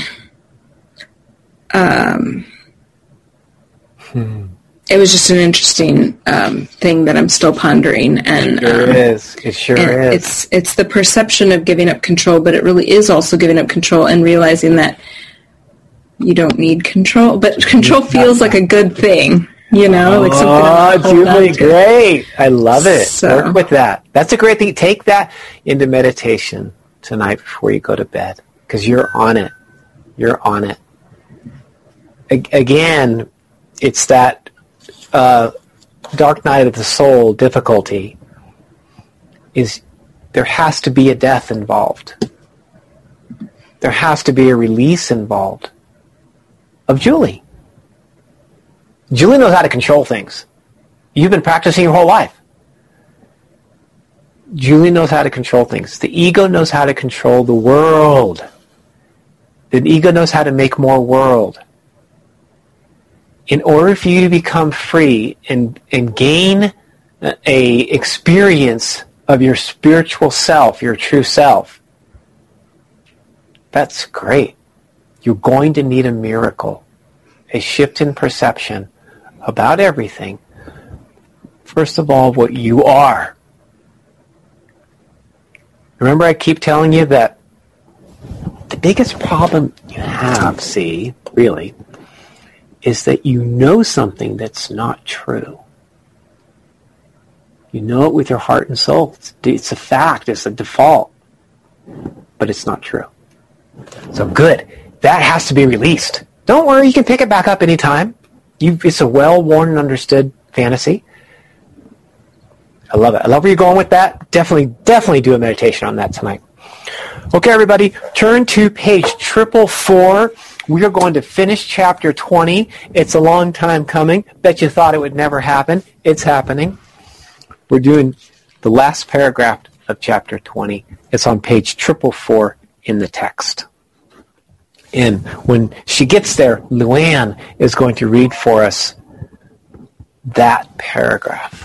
it was just an interesting thing that I'm still pondering. And it sure is. It's the perception of giving up control, but it really is also giving up control and realizing that you don't need control, but control feels like a good thing. Like something. Julie, great! I love it. So, work with that. That's a great thing. Take that into meditation tonight before you go to bed, because you're on it. You're on it. Again, it's that dark night of the soul difficulty. Is there has to be a death involved. There has to be a release involved of Julie. Julie knows how to control things. You've been practicing your whole life. Julie knows how to control things. The ego knows how to control the world. The ego knows how to make more world. In order for you to become free and gain a experience of your spiritual self, your true self, that's great. You're going to need a miracle, a shift in perception about everything. First of all, what you are. Remember, I keep telling you that the biggest problem you have, really, is that you know something that's not true. You know it with your heart and soul. It's a fact. It's a default. But it's not true. So good. That has to be released. Don't worry, you can pick it back up anytime. It's a well-worn and understood fantasy. I love it. I love where you're going with that. Definitely do a meditation on that tonight. Okay, everybody, turn to page 444. We are going to finish chapter 20. It's a long time coming. Bet you thought it would never happen. It's happening. We're doing the last paragraph of chapter 20. It's on page 444 in the text. And when she gets there, Luann is going to read for us that paragraph.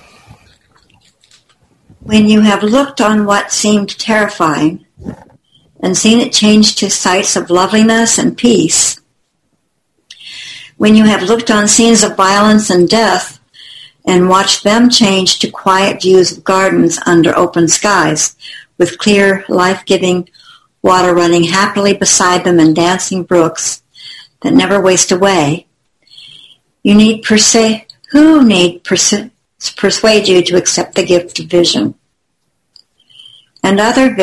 When you have looked on what seemed terrifying and seen it change to sights of loveliness and peace, when you have looked on scenes of violence and death and watched them change to quiet views of gardens under open skies with clear, life-giving water running happily beside them and dancing brooks that never waste away, who need persuade you to accept the gift of vision. And after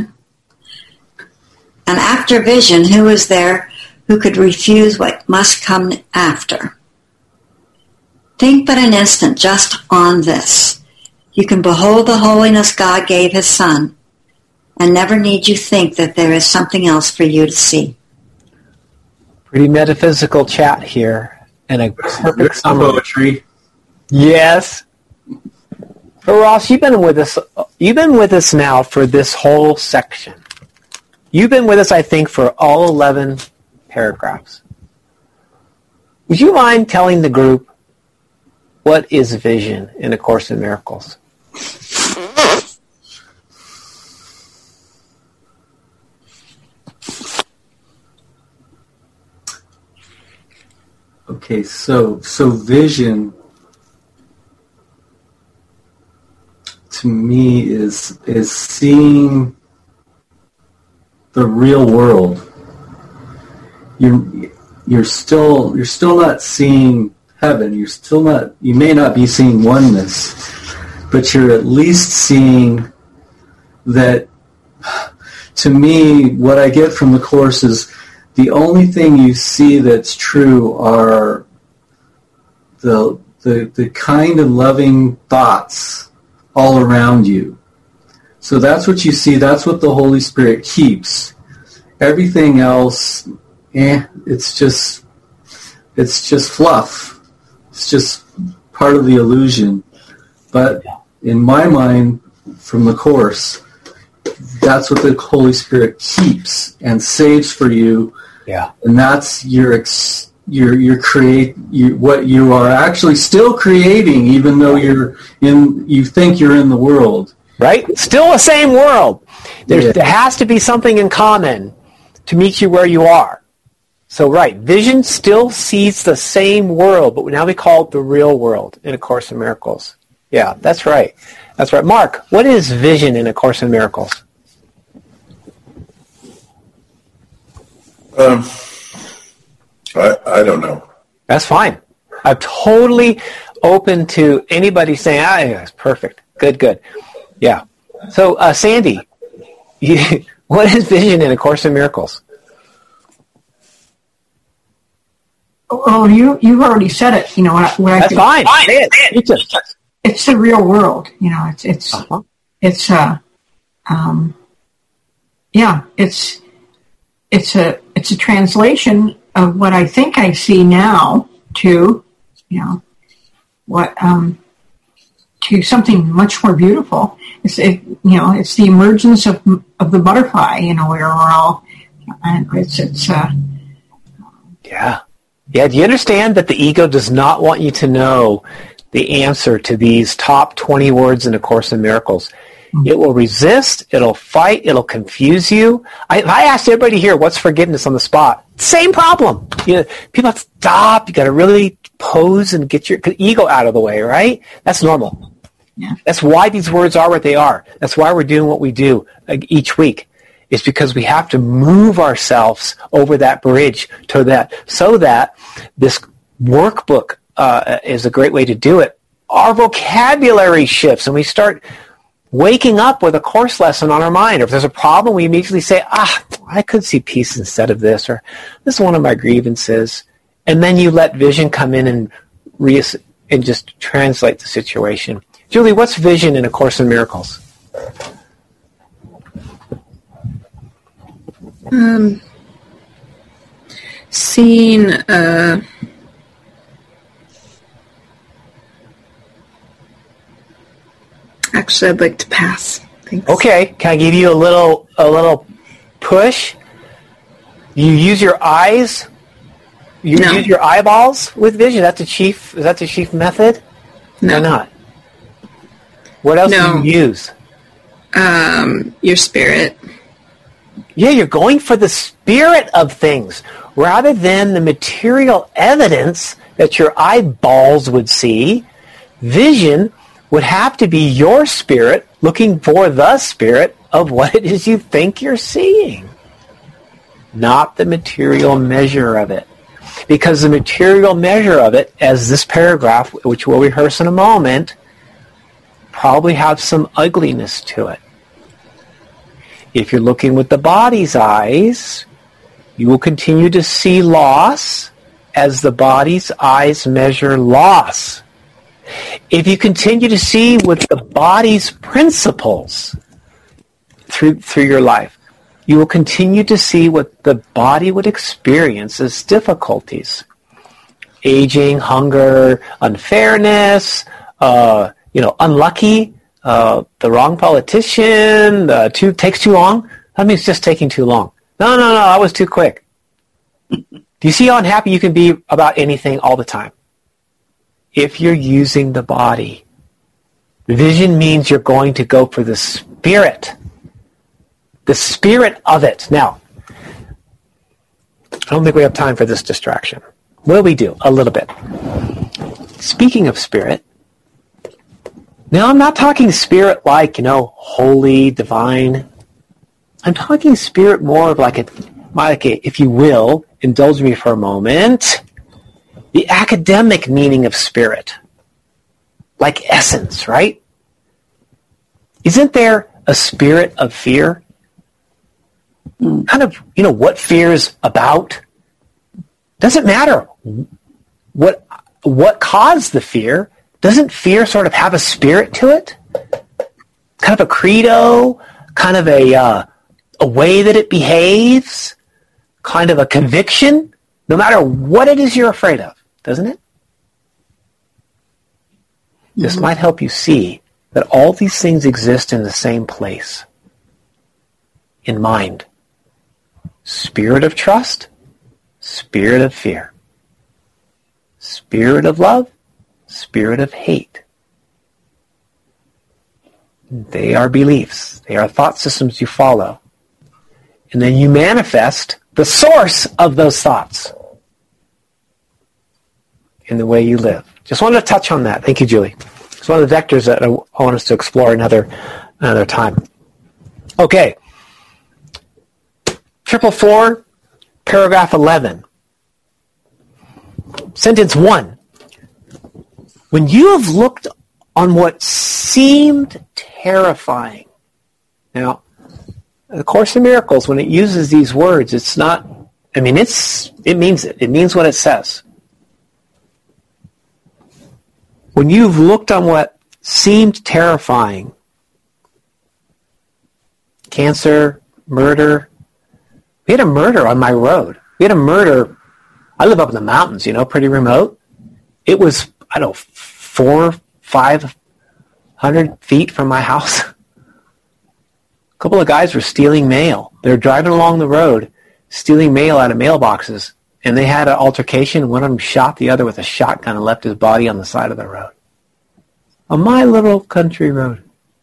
vision, who is there who could refuse what must come after? Think but an instant just on this. You can behold the holiness God gave his Son, and never need you think that there is something else for you to see. Pretty metaphysical chat here, and a perfect summary. Poetry. Yes. But Ross, you've been with us now for this whole section. You've been with us, I think, for all 11 paragraphs. Would you mind telling the group what is vision in A Course in Miracles? Okay, so vision to me is seeing the real world. You're still not seeing heaven. You may not be seeing oneness, but you're at least seeing that. To me, what I get from the Course is the only thing you see that's true are the kind and loving thoughts all around you. So that's what you see. That's what the Holy Spirit keeps. Everything else, it's just fluff. It's just part of the illusion. But in my mind, from the Course, that's what the Holy Spirit keeps and saves for you. Yeah. And that's what you are actually still creating, even though you think you're in the world. Right? Still the same world. There has to be something in common to meet you where you are. So, right, vision still sees the same world, but now we call it the real world in A Course in Miracles. Yeah, that's right. That's right. Mark, what is vision in A Course in Miracles? I don't know. That's fine. I'm totally open to anybody saying, it's perfect. Good. Yeah. So, Sandy, what is vision in A Course in Miracles? Oh, you've already said it. You know what I That's think. fine. Say it. It's the real world. You know, it's a translation of what I think I see now to, to something much more beautiful. It's the emergence of the butterfly. Where we're all, and Yeah, do you understand that the ego does not want you to know the answer to these top 20 words in A Course in Miracles? Mm-hmm. It will resist, it'll fight, it'll confuse you. I asked everybody here, what's forgiveness on the spot? Same problem. People have to stop, you got to really pose and get your ego out of the way, right? That's normal. Yeah. That's why these words are what they are. That's why we're doing what we do each week. It's because we have to move ourselves over that bridge so that this workbook is a great way to do it. Our vocabulary shifts and we start waking up with a course lesson on our mind. Or if there's a problem, we immediately say, I could see peace instead of this, or this is one of my grievances. And then you let vision come in and just translate the situation. Julie, what's vision in A Course in Miracles? Seeing actually, I'd like to pass. Thanks. Okay, can I give you a little push? You use your eyes. You use your eyeballs with vision. Is that the chief method? No. Or not? What else do you use? Your spirit. Yeah, you're going for the spirit of things rather than the material evidence that your eyeballs would see. Vision would have to be your spirit looking for the spirit of what it is you think you're seeing, not the material measure of it. Because the material measure of it, as this paragraph, which we'll rehearse in a moment, probably have some ugliness to it. If you're looking with the body's eyes, you will continue to see loss as the body's eyes measure loss. If you continue to see with the body's principles through your life, you will continue to see what the body would experience as difficulties. Aging, hunger, unfairness, unlucky, the wrong politician, takes too long. That means just taking too long. No, I was too quick. Do you see how unhappy you can be about anything all the time? If you're using the body. Vision means you're going to go for the spirit. The spirit of it. Now, I don't think we have time for this distraction. Well, we do, a little bit. Speaking of spirit, now I'm not talking spirit like, holy, divine. I'm talking spirit more of like a, if you will, indulge me for a moment, the academic meaning of spirit. Like essence, right? Isn't there a spirit of fear? Kind of, what fear is about. Doesn't matter what caused the fear. Doesn't fear sort of have a spirit to it? Kind of a credo, kind of a way that it behaves, kind of a conviction, no matter what it is you're afraid of, doesn't it? This might help you see that all these things exist in the same place, in mind. Spirit of trust, spirit of fear. Spirit of love, spirit of hate. They are beliefs. They are thought systems you follow. And then you manifest the source of those thoughts in the way you live. Just wanted to touch on that. Thank you, Julie. It's one of the vectors that I want us to explore another time. Okay. 444, paragraph 11. Sentence 1. When you have looked on what seemed terrifying. Now, the Course in Miracles, when it uses these words, it's not, it means it. It means what it says. When you've looked on what seemed terrifying, cancer, murder. We had a murder on my road. We had a murder. I live up in the mountains, pretty remote. It was, 400-500 feet from my house. A couple of guys were stealing mail. They were driving along the road, stealing mail out of mailboxes, and they had an altercation. One of them shot the other with a shotgun and left his body on the side of the road. On my little country road.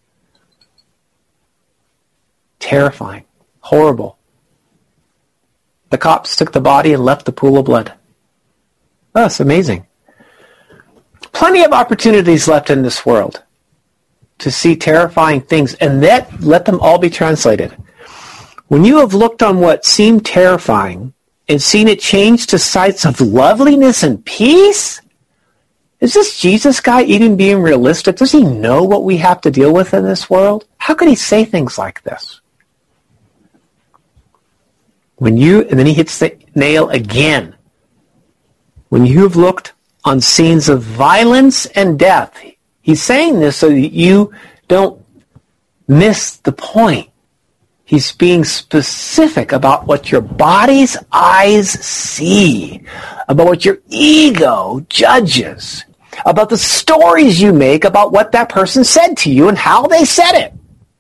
Terrifying. Horrible. The cops took the body and left the pool of blood. Oh, it's amazing. Plenty of opportunities left in this world to see terrifying things, and let them all be translated. When you have looked on what seemed terrifying and seen it change to sights of loveliness and peace, is this Jesus guy even being realistic? Does he know what we have to deal with in this world? How could he say things like this? and then he hits the nail again. When you have looked on scenes of violence and death. He's saying this so that you don't miss the point. He's being specific about what your body's eyes see, about what your ego judges, about the stories you make about what that person said to you and how they said it.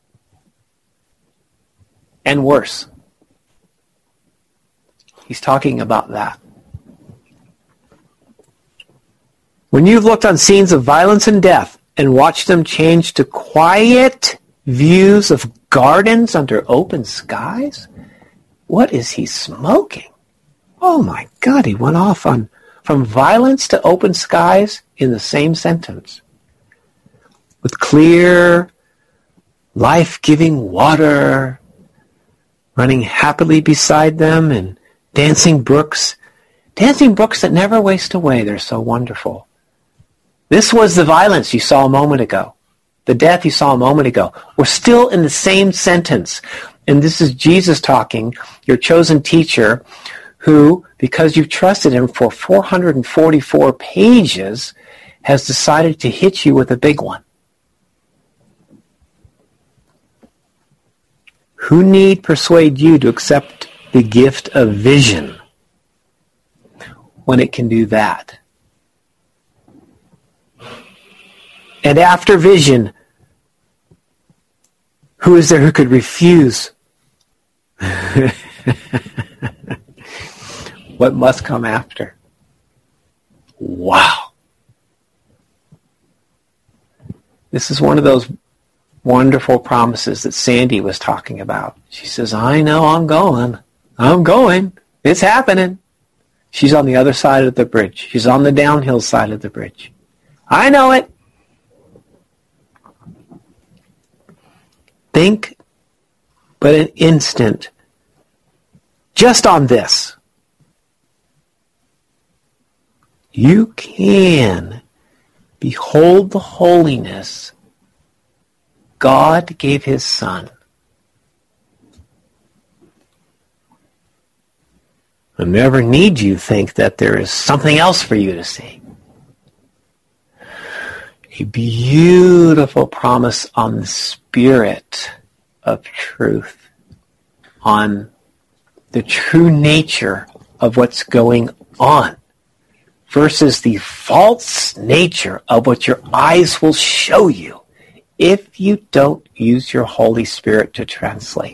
And worse. He's talking about that. When you've looked on scenes of violence and death and watched them change to quiet views of gardens under open skies, what is he smoking? Oh my God, he went off on from violence to open skies in the same sentence. With clear, life-giving water running happily beside them and dancing brooks that never waste away. They're so wonderful. This was the violence you saw a moment ago. The death you saw a moment ago. We're still in the same sentence. And this is Jesus talking, your chosen teacher, who, because you've trusted him for 444 pages, has decided to hit you with a big one. Who need persuade you to accept the gift of vision when it can do that? And after vision, who is there who could refuse what must come after? Wow. This is one of those wonderful promises that Sandy was talking about. She says, I know I'm going. It's happening. She's on the other side of the bridge. She's on the downhill side of the bridge. I know it. Think but an instant just on this. You can behold the holiness God gave his Son. I never need you think that there is something else for you to see. A beautiful promise on the Spirit of truth, on the true nature of what's going on, versus the false nature of what your eyes will show you if you don't use your Holy Spirit to translate.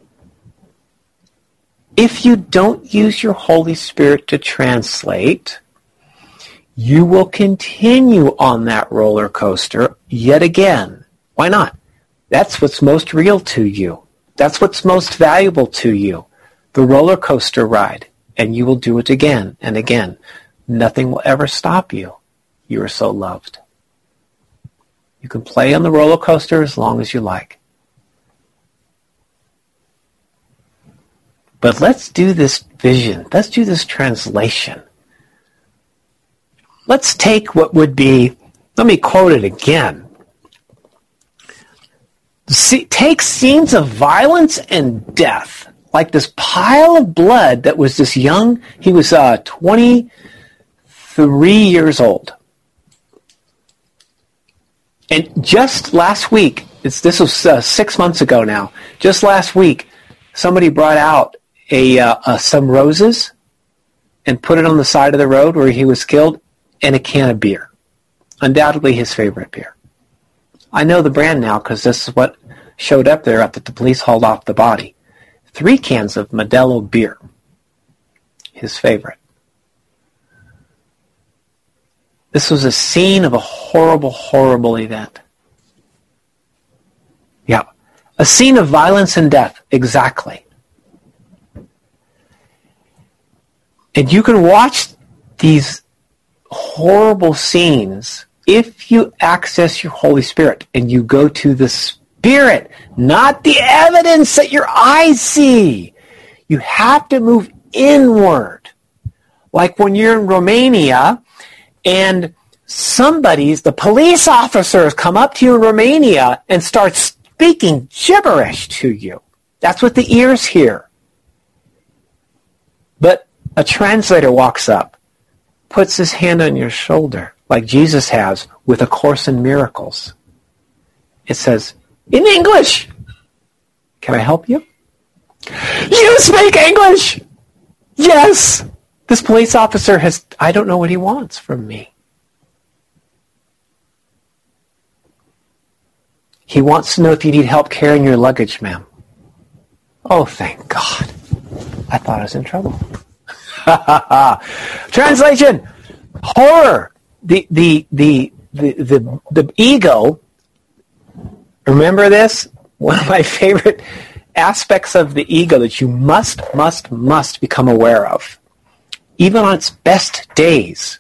If you don't use your Holy Spirit to translate, you will continue on that roller coaster yet again. Why not? That's what's most real to you. That's what's most valuable to you, the roller coaster ride. And you will do it again and again. Nothing will ever stop you. You are so loved. You can play on the roller coaster as long as you like. But let's do this vision. Let's do this translation. Let's take what would be, let me quote it again. Take scenes of violence and death, like this pile of blood that was this young, he was 23 years old. And just last week, this was 6 months ago now, just last week, somebody brought out some roses and put it on the side of the road where he was killed, and a can of beer. Undoubtedly his favorite beer. I know the brand now because this is what showed up there after the police hauled off the body. 3 cans of Modelo beer. His favorite. This was a scene of a horrible, horrible event. Yeah. A scene of violence and death. Exactly. And you can watch these horrible scenes if you access your Holy Spirit and you go to the Spirit, not the evidence that your eyes see. You have to move inward. Like when you're in Romania and the police officers come up to you in Romania and start speaking gibberish to you. That's what the ears hear. a translator walks up, puts his hand on your shoulder, like Jesus has with A Course in Miracles. It says, in English, can I help you? You speak English! Yes! This police officer I don't know what he wants from me. He wants to know if you need help carrying your luggage, ma'am. Oh, thank God. I thought I was in trouble. Translation. Horror. The ego. Remember this? One of my favorite aspects of the ego that you must become aware of, even on its best days,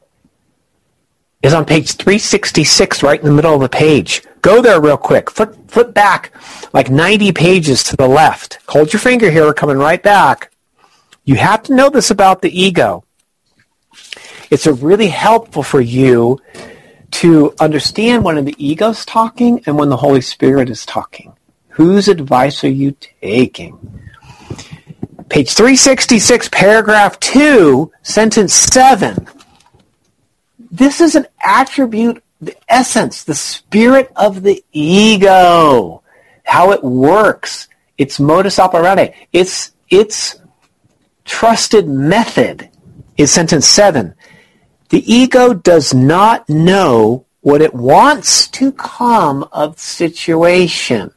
is on page 366, right in the middle of the page. Go there real quick. Flip back like 90 pages to the left. Hold your finger here. We're coming right back. You have to know this about the ego. It's really helpful for you to understand when the ego's talking and when the Holy Spirit is talking. Whose advice are you taking? Page 366, paragraph 2, sentence 7. This is an attribute, the essence, the spirit of the ego, how it works, its modus operandi, its trusted method is sentence 7. The ego does not know what it wants to come of the situation.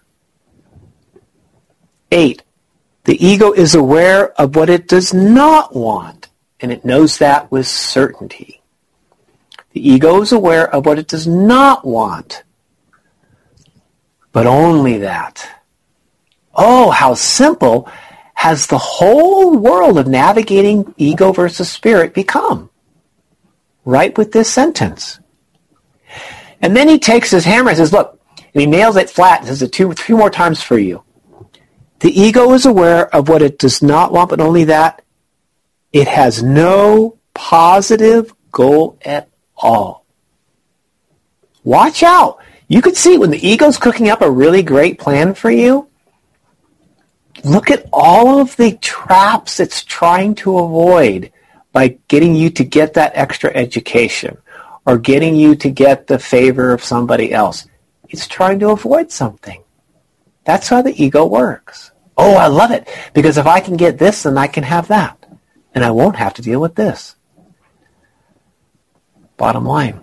8. The ego is aware of what it does not want, and it knows that with certainty. The ego is aware of what it does not want, but only that. Oh, how simple has the whole world of navigating ego versus spirit become? Right with this sentence. And then he takes his hammer and says, look, and he nails it flat and says it 3 more times for you. The ego is aware of what it does not want, but only that. It has no positive goal at all. Watch out. You can see when the ego's cooking up a really great plan for you, look at all of the traps it's trying to avoid by getting you to get that extra education or getting you to get the favor of somebody else. It's trying to avoid something. That's how the ego works. Oh, I love it, because if I can get this, then I can have that, and I won't have to deal with this. Bottom line.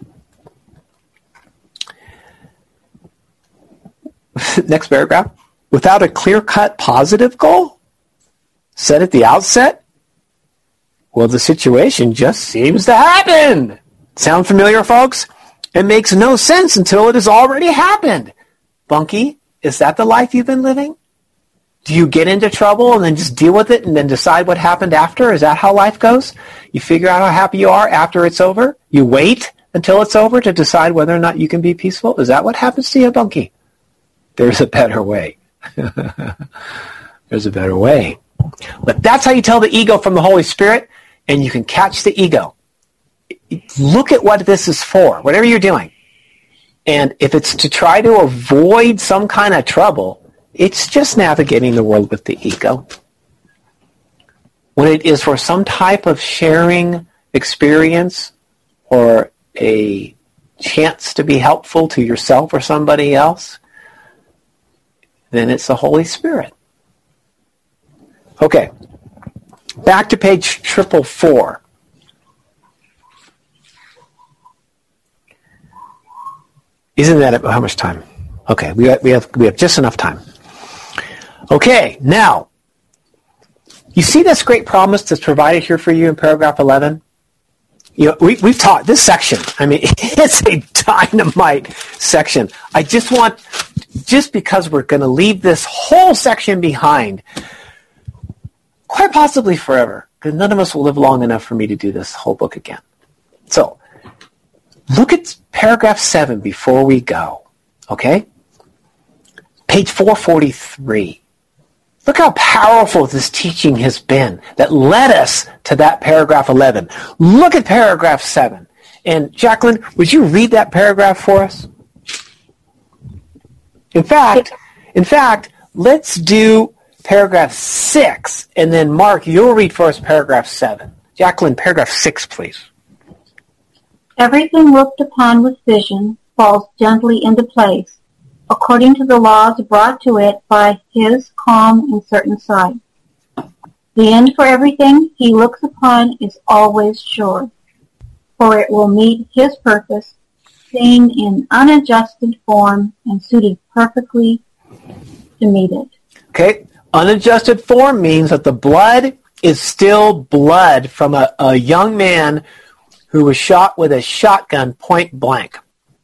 Next paragraph. Without a clear-cut positive goal set at the outset, well, the situation just seems to happen. Sound familiar, folks? It makes no sense until it has already happened. Bunky, is that the life you've been living? Do you get into trouble and then just deal with it and then decide what happened after? Is that how life goes? You figure out how happy you are after it's over? You wait until it's over to decide whether or not you can be peaceful? Is that what happens to you, Bunky? There's a better way. There's a better way. But that's how you tell the ego from the Holy Spirit, and you can catch the ego. Look at what this is for, whatever you're doing. And if it's to try to avoid some kind of trouble, it's just navigating the world with the ego. When it is for some type of sharing experience or a chance to be helpful to yourself or somebody else, then it's the Holy Spirit. Okay, back to page 444. Isn't that how much time? Okay, we have just enough time. Okay, now, you see this great promise that's provided here for you in paragraph 11? You know, we've taught this section. I mean, it's a dynamite section. I just because we're going to leave this whole section behind, quite possibly forever, because none of us will live long enough for me to do this whole book again. So, look at paragraph 7 before we go, okay? Page 443. Look how powerful this teaching has been that led us to that paragraph 11. Look at paragraph 7. And Jacqueline, would you read that paragraph for us? In fact, let's do paragraph 6, and then Mark, you'll read for us paragraph 7. Jacqueline, paragraph 6, please. Everything looked upon with vision falls gently into place, according to the laws brought to it by his calm and certain sight. The end for everything he looks upon is always sure, for it will meet his purpose, being in unadjusted form and suited perfectly to meet it. Okay, unadjusted form means that the blood is still blood from a young man who was shot with a shotgun point blank.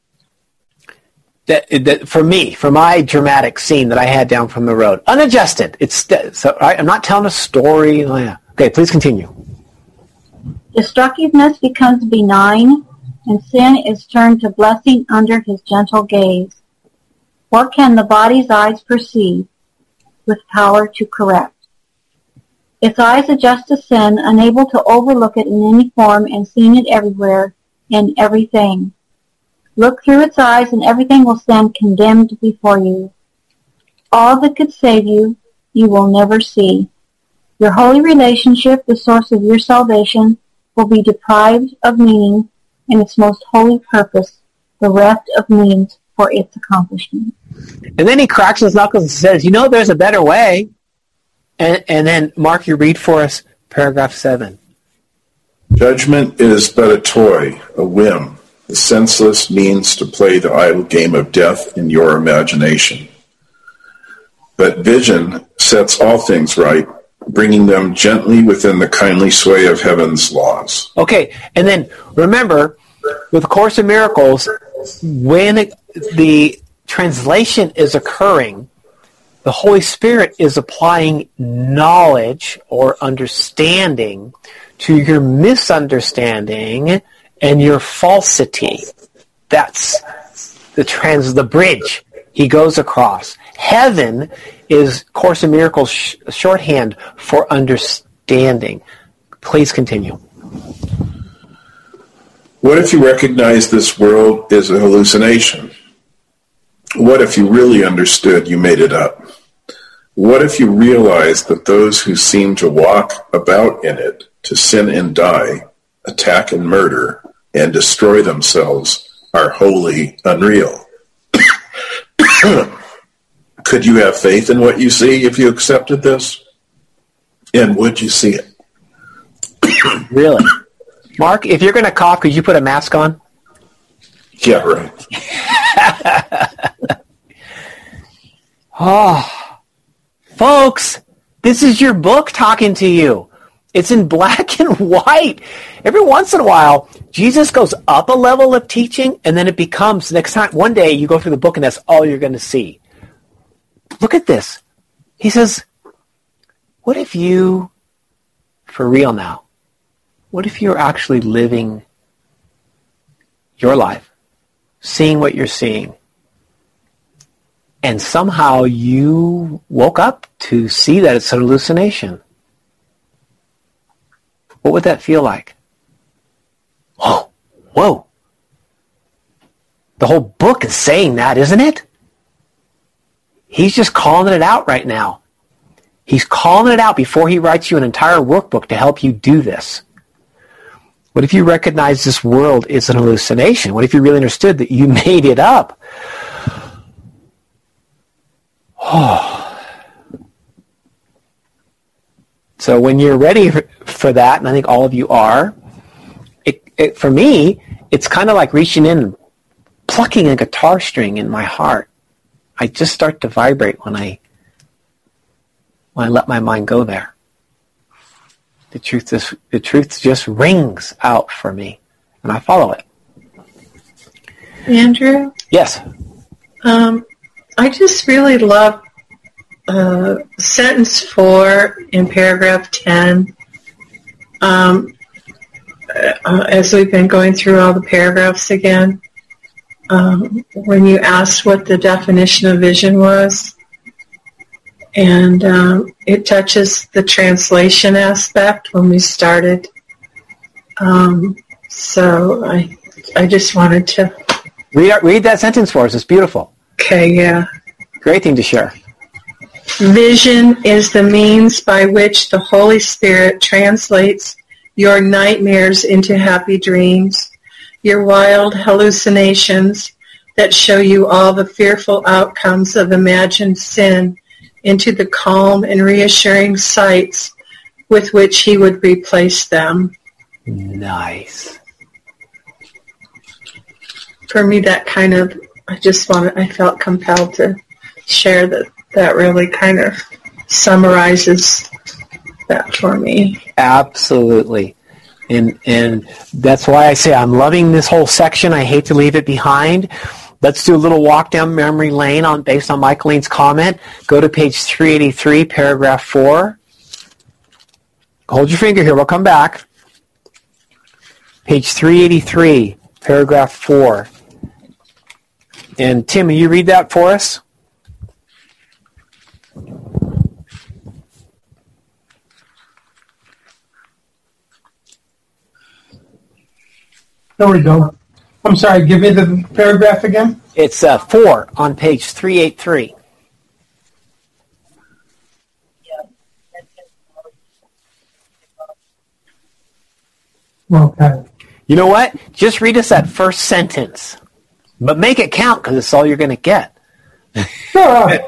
That for me, for my dramatic scene that I had down from the road, unadjusted. I'm not telling a story. Okay, please continue. Destructiveness becomes benign, and sin is turned to blessing under his gentle gaze. What can the body's eyes perceive with power to correct? Its eyes adjust to sin, unable to overlook it in any form and seeing it everywhere, in everything. Look through its eyes and everything will stand condemned before you. All that could save you, you will never see. Your holy relationship, the source of your salvation, will be deprived of meaning and its most holy purpose, bereft of means for its accomplishment. And then he cracks his knuckles and says, there's a better way. And then, Mark, you read for us paragraph 7. Judgment is but a toy, a whim, a senseless means to play the idle game of death in your imagination. But vision sets all things right, bringing them gently within the kindly sway of heaven's laws. Okay, and then remember, with A Course in Miracles, when the translation is occurring, the Holy Spirit is applying knowledge or understanding to your misunderstanding and your falsity. That's the bridge he goes across. Heaven is Course in Miracles shorthand for understanding. Please continue. What if you recognize this world is a hallucination? What if you really understood you made it up? What if you realized that those who seem to walk about in it, to sin and die, attack and murder, and destroy themselves are wholly unreal? Could you have faith in what you see if you accepted this? And would you see it? Really? Mark, if you're going to cough, could you put a mask on? Yeah, right. Folks, this is your book talking to you. It's in black and white. Every once in a while, Jesus goes up a level of teaching, and then it becomes, next time, one day you go through the book and that's all you're going to see. Look at this. He says, what if you, for real now, what if you're actually living your life, seeing what you're seeing, and somehow you woke up to see that it's an hallucination? What would that feel like? Whoa. The whole book is saying that, isn't it? He's just calling it out right now. He's calling it out before he writes you an entire workbook to help you do this. What if you recognize this world is an hallucination? What if you really understood that you made it up? So when you're ready for that, and I think all of you are, for me, it's kind of like reaching in and plucking a guitar string in my heart. I just start to vibrate when I let my mind go there. The truth just rings out for me, and I follow it. Andrew? Yes. I just really love sentence 4 in paragraph 10. As we've been going through all the paragraphs again, when you asked what the definition of vision was, and it touches the translation aspect when we started. So I just wanted to read that sentence for us. It's beautiful. Okay, yeah. Great thing to share. Vision is the means by which the Holy Spirit translates your nightmares into happy dreams, your wild hallucinations that show you all the fearful outcomes of imagined sin into the calm and reassuring sights with which he would replace them. Nice. For me, that kind of, I felt compelled to share that really kind of summarizes that for me. Absolutely. And that's why I say I'm loving this whole section. I hate to leave it behind. Let's do a little walk down memory lane based on Michaeline's comment. Go to page 383, paragraph 4. Hold your finger here. We'll come back. Page 383, paragraph 4. And Tim, will you read that for us? There we go. I'm sorry, give me the paragraph again. It's 4 on page 383. Okay. You know what? Just read us that first sentence. But make it count because it's all you're going to get. Sure.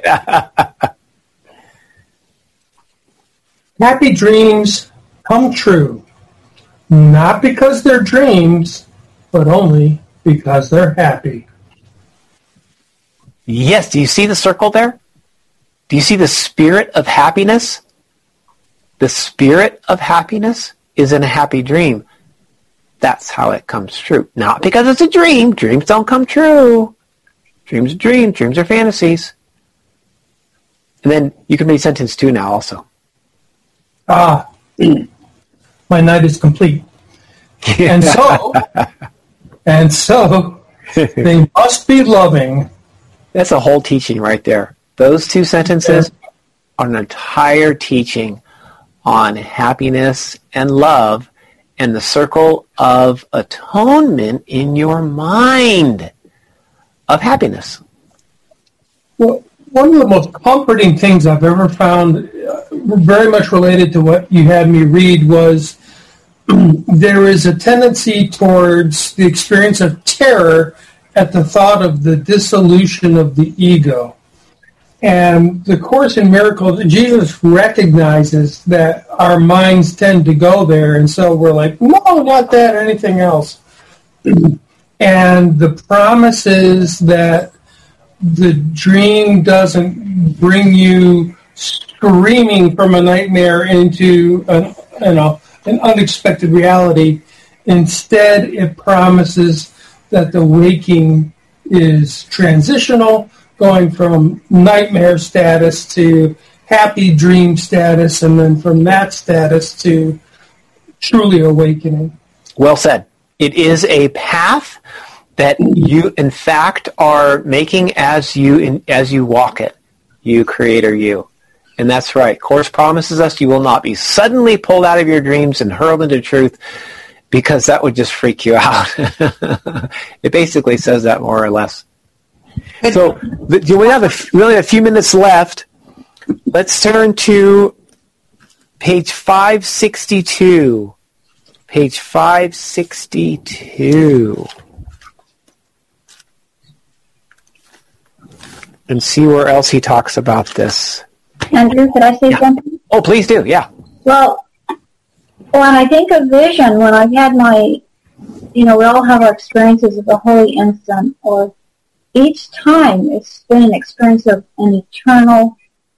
Happy dreams come true, not because they're dreams, but only because they're happy. Yes, do you see the circle there? Do you see the spirit of happiness? The spirit of happiness is in a happy dream. That's how it comes true. Not because it's a dream. Dreams don't come true. Dreams are dreams. Dreams are fantasies. And then you can read sentence 2 now also. My night is complete. And so they must be loving. That's a whole teaching right there. Those 2 sentences are an entire teaching on happiness and love and the circle of atonement in your mind of happiness. Well, one of the most comforting things I've ever found, very much related to what you had me read, was there is a tendency towards the experience of terror at the thought of the dissolution of the ego. And the Course in Miracles, Jesus recognizes that our minds tend to go there, and so we're like, no, not that, anything else. And the promise is that the dream doesn't bring you screaming from a nightmare into an unexpected reality. Instead, it promises that the waking is transitional, going from nightmare status to happy dream status, and then from that status to truly awakening. Well said. It is a path that you, in fact, are making as you walk it, you creator you. And that's right. Course promises us you will not be suddenly pulled out of your dreams and hurled into truth, because that would just freak you out. It basically says that more or less. So we only have a few minutes left. Let's turn to page 562. Page 562. And see where else he talks about this. Andrew, could I say something? Oh, please do, yeah. Well, when I think of vision, when I've had we all have our experiences of the holy instant, or each time it's been an experience of an eternal,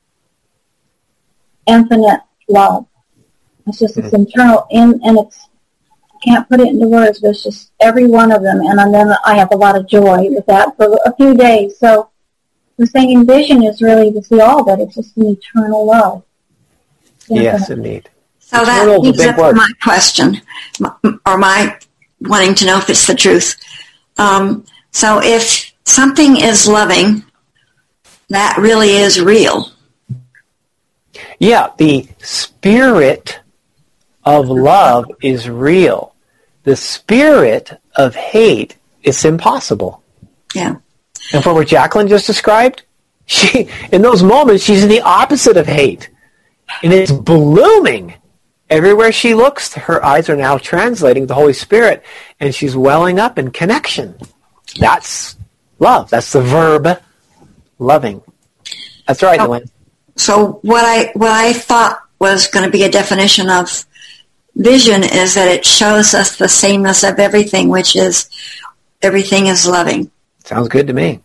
infinite love. It's just this internal, and it's, I can't put it into words, but it's just every one of them, and then I have a lot of joy with that for a few days. So I was thinking vision is really to see all that. It's just an eternal love. Yes, indeed. So that leads up to my question, or my wanting to know if it's the truth. So if something is loving, that really is real. Yeah, the spirit of love is real. The spirit of hate is impossible. Yeah. And from what Jacqueline just described, in those moments, she's the opposite of hate. And it's blooming. Everywhere she looks, her eyes are now translating the Holy Spirit, and she's welling up in connection. That's love. That's the verb, loving. That's right, Elaine. So what I thought was going to be a definition of vision is that it shows us the sameness of everything, which is everything is loving. Sounds good to me.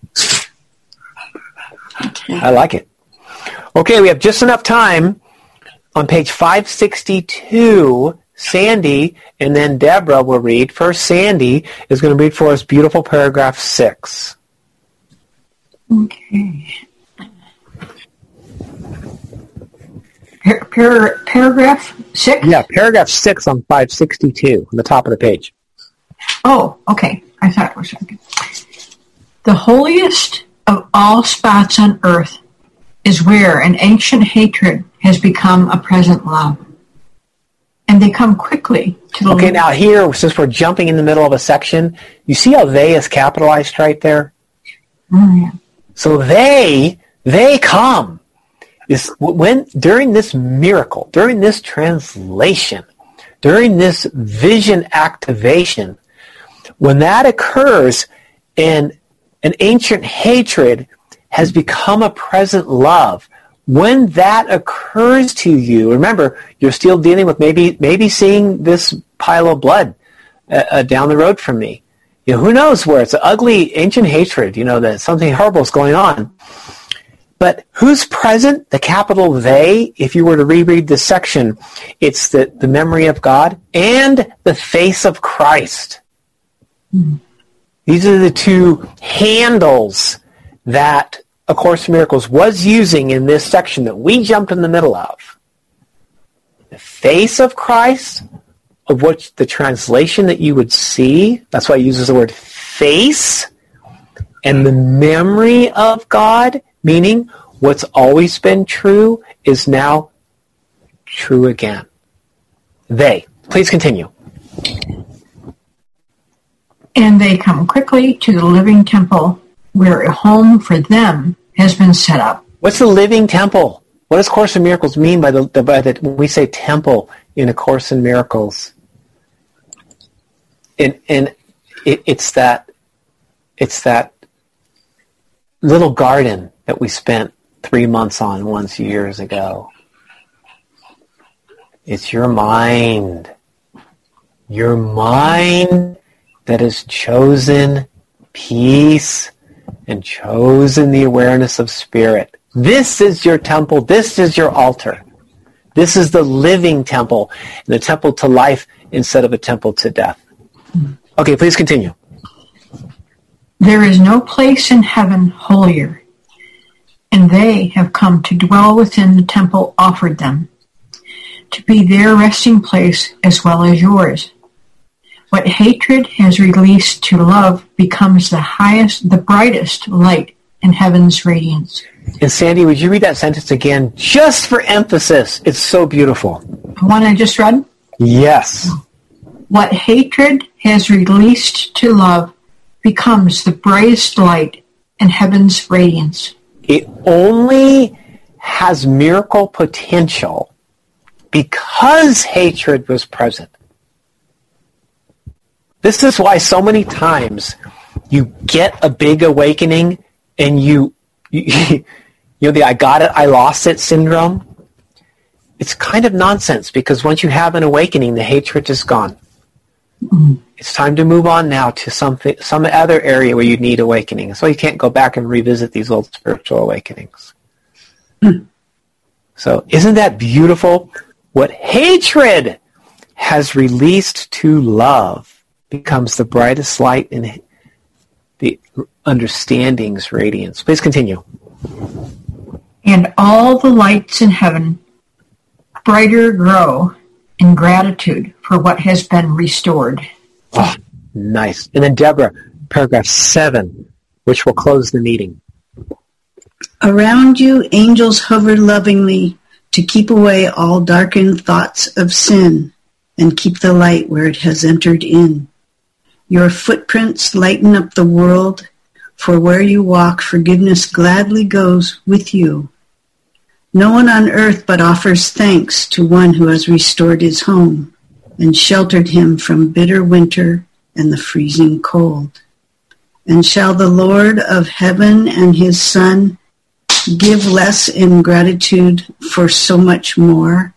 Okay. I like it. Okay, we have just enough time. On page 562, Sandy and then Deborah will read. First, Sandy is going to read for us beautiful paragraph 6. Okay. Paragraph 6? Yeah, paragraph 6 on 562 on the top of the page. Oh, okay. I thought it was okay. The holiest of all spots on earth is where an ancient hatred has become a present love. And they come quickly to the... Okay, now here, since we're jumping in the middle of a section, you see how they is capitalized right there? Oh, yeah. So they come. During this miracle, during this translation, during this vision activation, when that occurs and an ancient hatred has become a present love, when that occurs to you, remember, you're still dealing with maybe seeing this pile of blood down the road from me. Who knows where? It's an ugly ancient hatred, that something horrible is going on. But who's present? The capital they, if you were to reread this section, it's the memory of God and the face of Christ. Mm. These are the two handles that A Course in Miracles was using in this section that we jumped in the middle of. The face of Christ, of which the translation that you would see, that's why it uses the word face, and the memory of God, meaning what's always been true is now true again. They. Please continue. And they come quickly to the living temple where a home for them has been set up. What's the living temple? What does Course in Miracles mean by when we say temple in A Course in Miracles? And it's that little garden that we spent 3 months on once years ago. It's your mind. Your mind that has chosen peace and chosen the awareness of spirit. This is your temple. This is your altar. This is the living temple, and the temple to life instead of a temple to death. Okay, please continue. There is no place in heaven holier, and they have come to dwell within the temple offered them, to be their resting place as well as yours. What hatred has released to love becomes the brightest light in heaven's radiance. And Sandy, would you read that sentence again, just for emphasis? It's so beautiful. The one I just read? Yes. What hatred has released to love becomes the brightest light in heaven's radiance. It only has miracle potential because hatred was present. This is why so many times you get a big awakening and you the I got it, I lost it syndrome. It's kind of nonsense because once you have an awakening, the hatred is gone. Mm-hmm. It's time to move on now to some other area where you need awakening. So you can't go back and revisit these old spiritual awakenings. Mm. So isn't that beautiful? What hatred has released to love becomes the brightest light in the understanding's radiance. Please continue. And all the lights in heaven brighter grow in gratitude for what has been restored. Oh, nice. And then Deborah, paragraph 7, which will close the meeting. Around you, angels hover lovingly to keep away all darkened thoughts of sin and keep the light where it has entered in. Your footprints lighten up the world For where you walk, forgiveness gladly goes with you. No one on earth but offers thanks to one who has restored his home and sheltered him from bitter winter and the freezing cold. And shall the Lord of heaven and his Son give less in gratitude for so much more?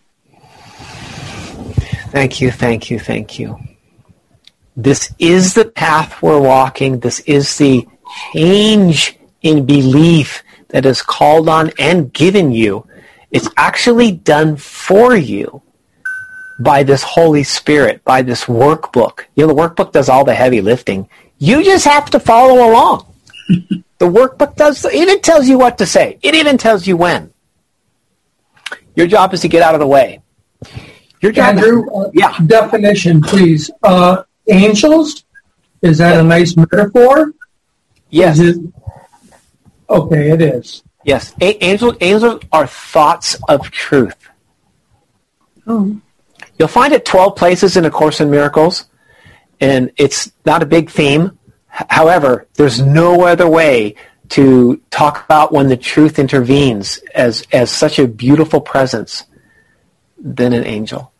Thank you, thank you, thank you. This is the path we're walking. This is the change in belief that is called on and given you. It's actually done for you by this Holy Spirit, by this workbook. You know, the workbook does all the heavy lifting. You just have to follow along. The workbook does, it even tells you what to say. It even tells you when. Your job is to get out of the way. Your job Andrew, definition, please. Angels, is that a nice metaphor? Yes. Okay, it is. Yes. Angels are thoughts of truth. Oh. You'll find it 12 places in A Course in Miracles, and it's not a big theme. However, there's no other way to talk about when the truth intervenes as such a beautiful presence than an angel.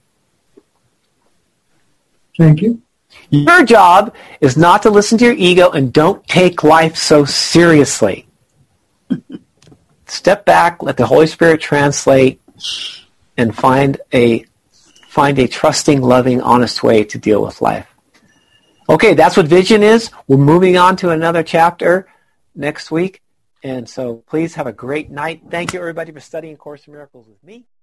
Thank you. Your job is not to listen to your ego and don't take life so seriously. Step back, let the Holy Spirit translate, and find a trusting, loving, honest way to deal with life. Okay, that's what vision is. We're moving on to another chapter next week. And so please have a great night. Thank you, everybody, for studying Course in Miracles with me.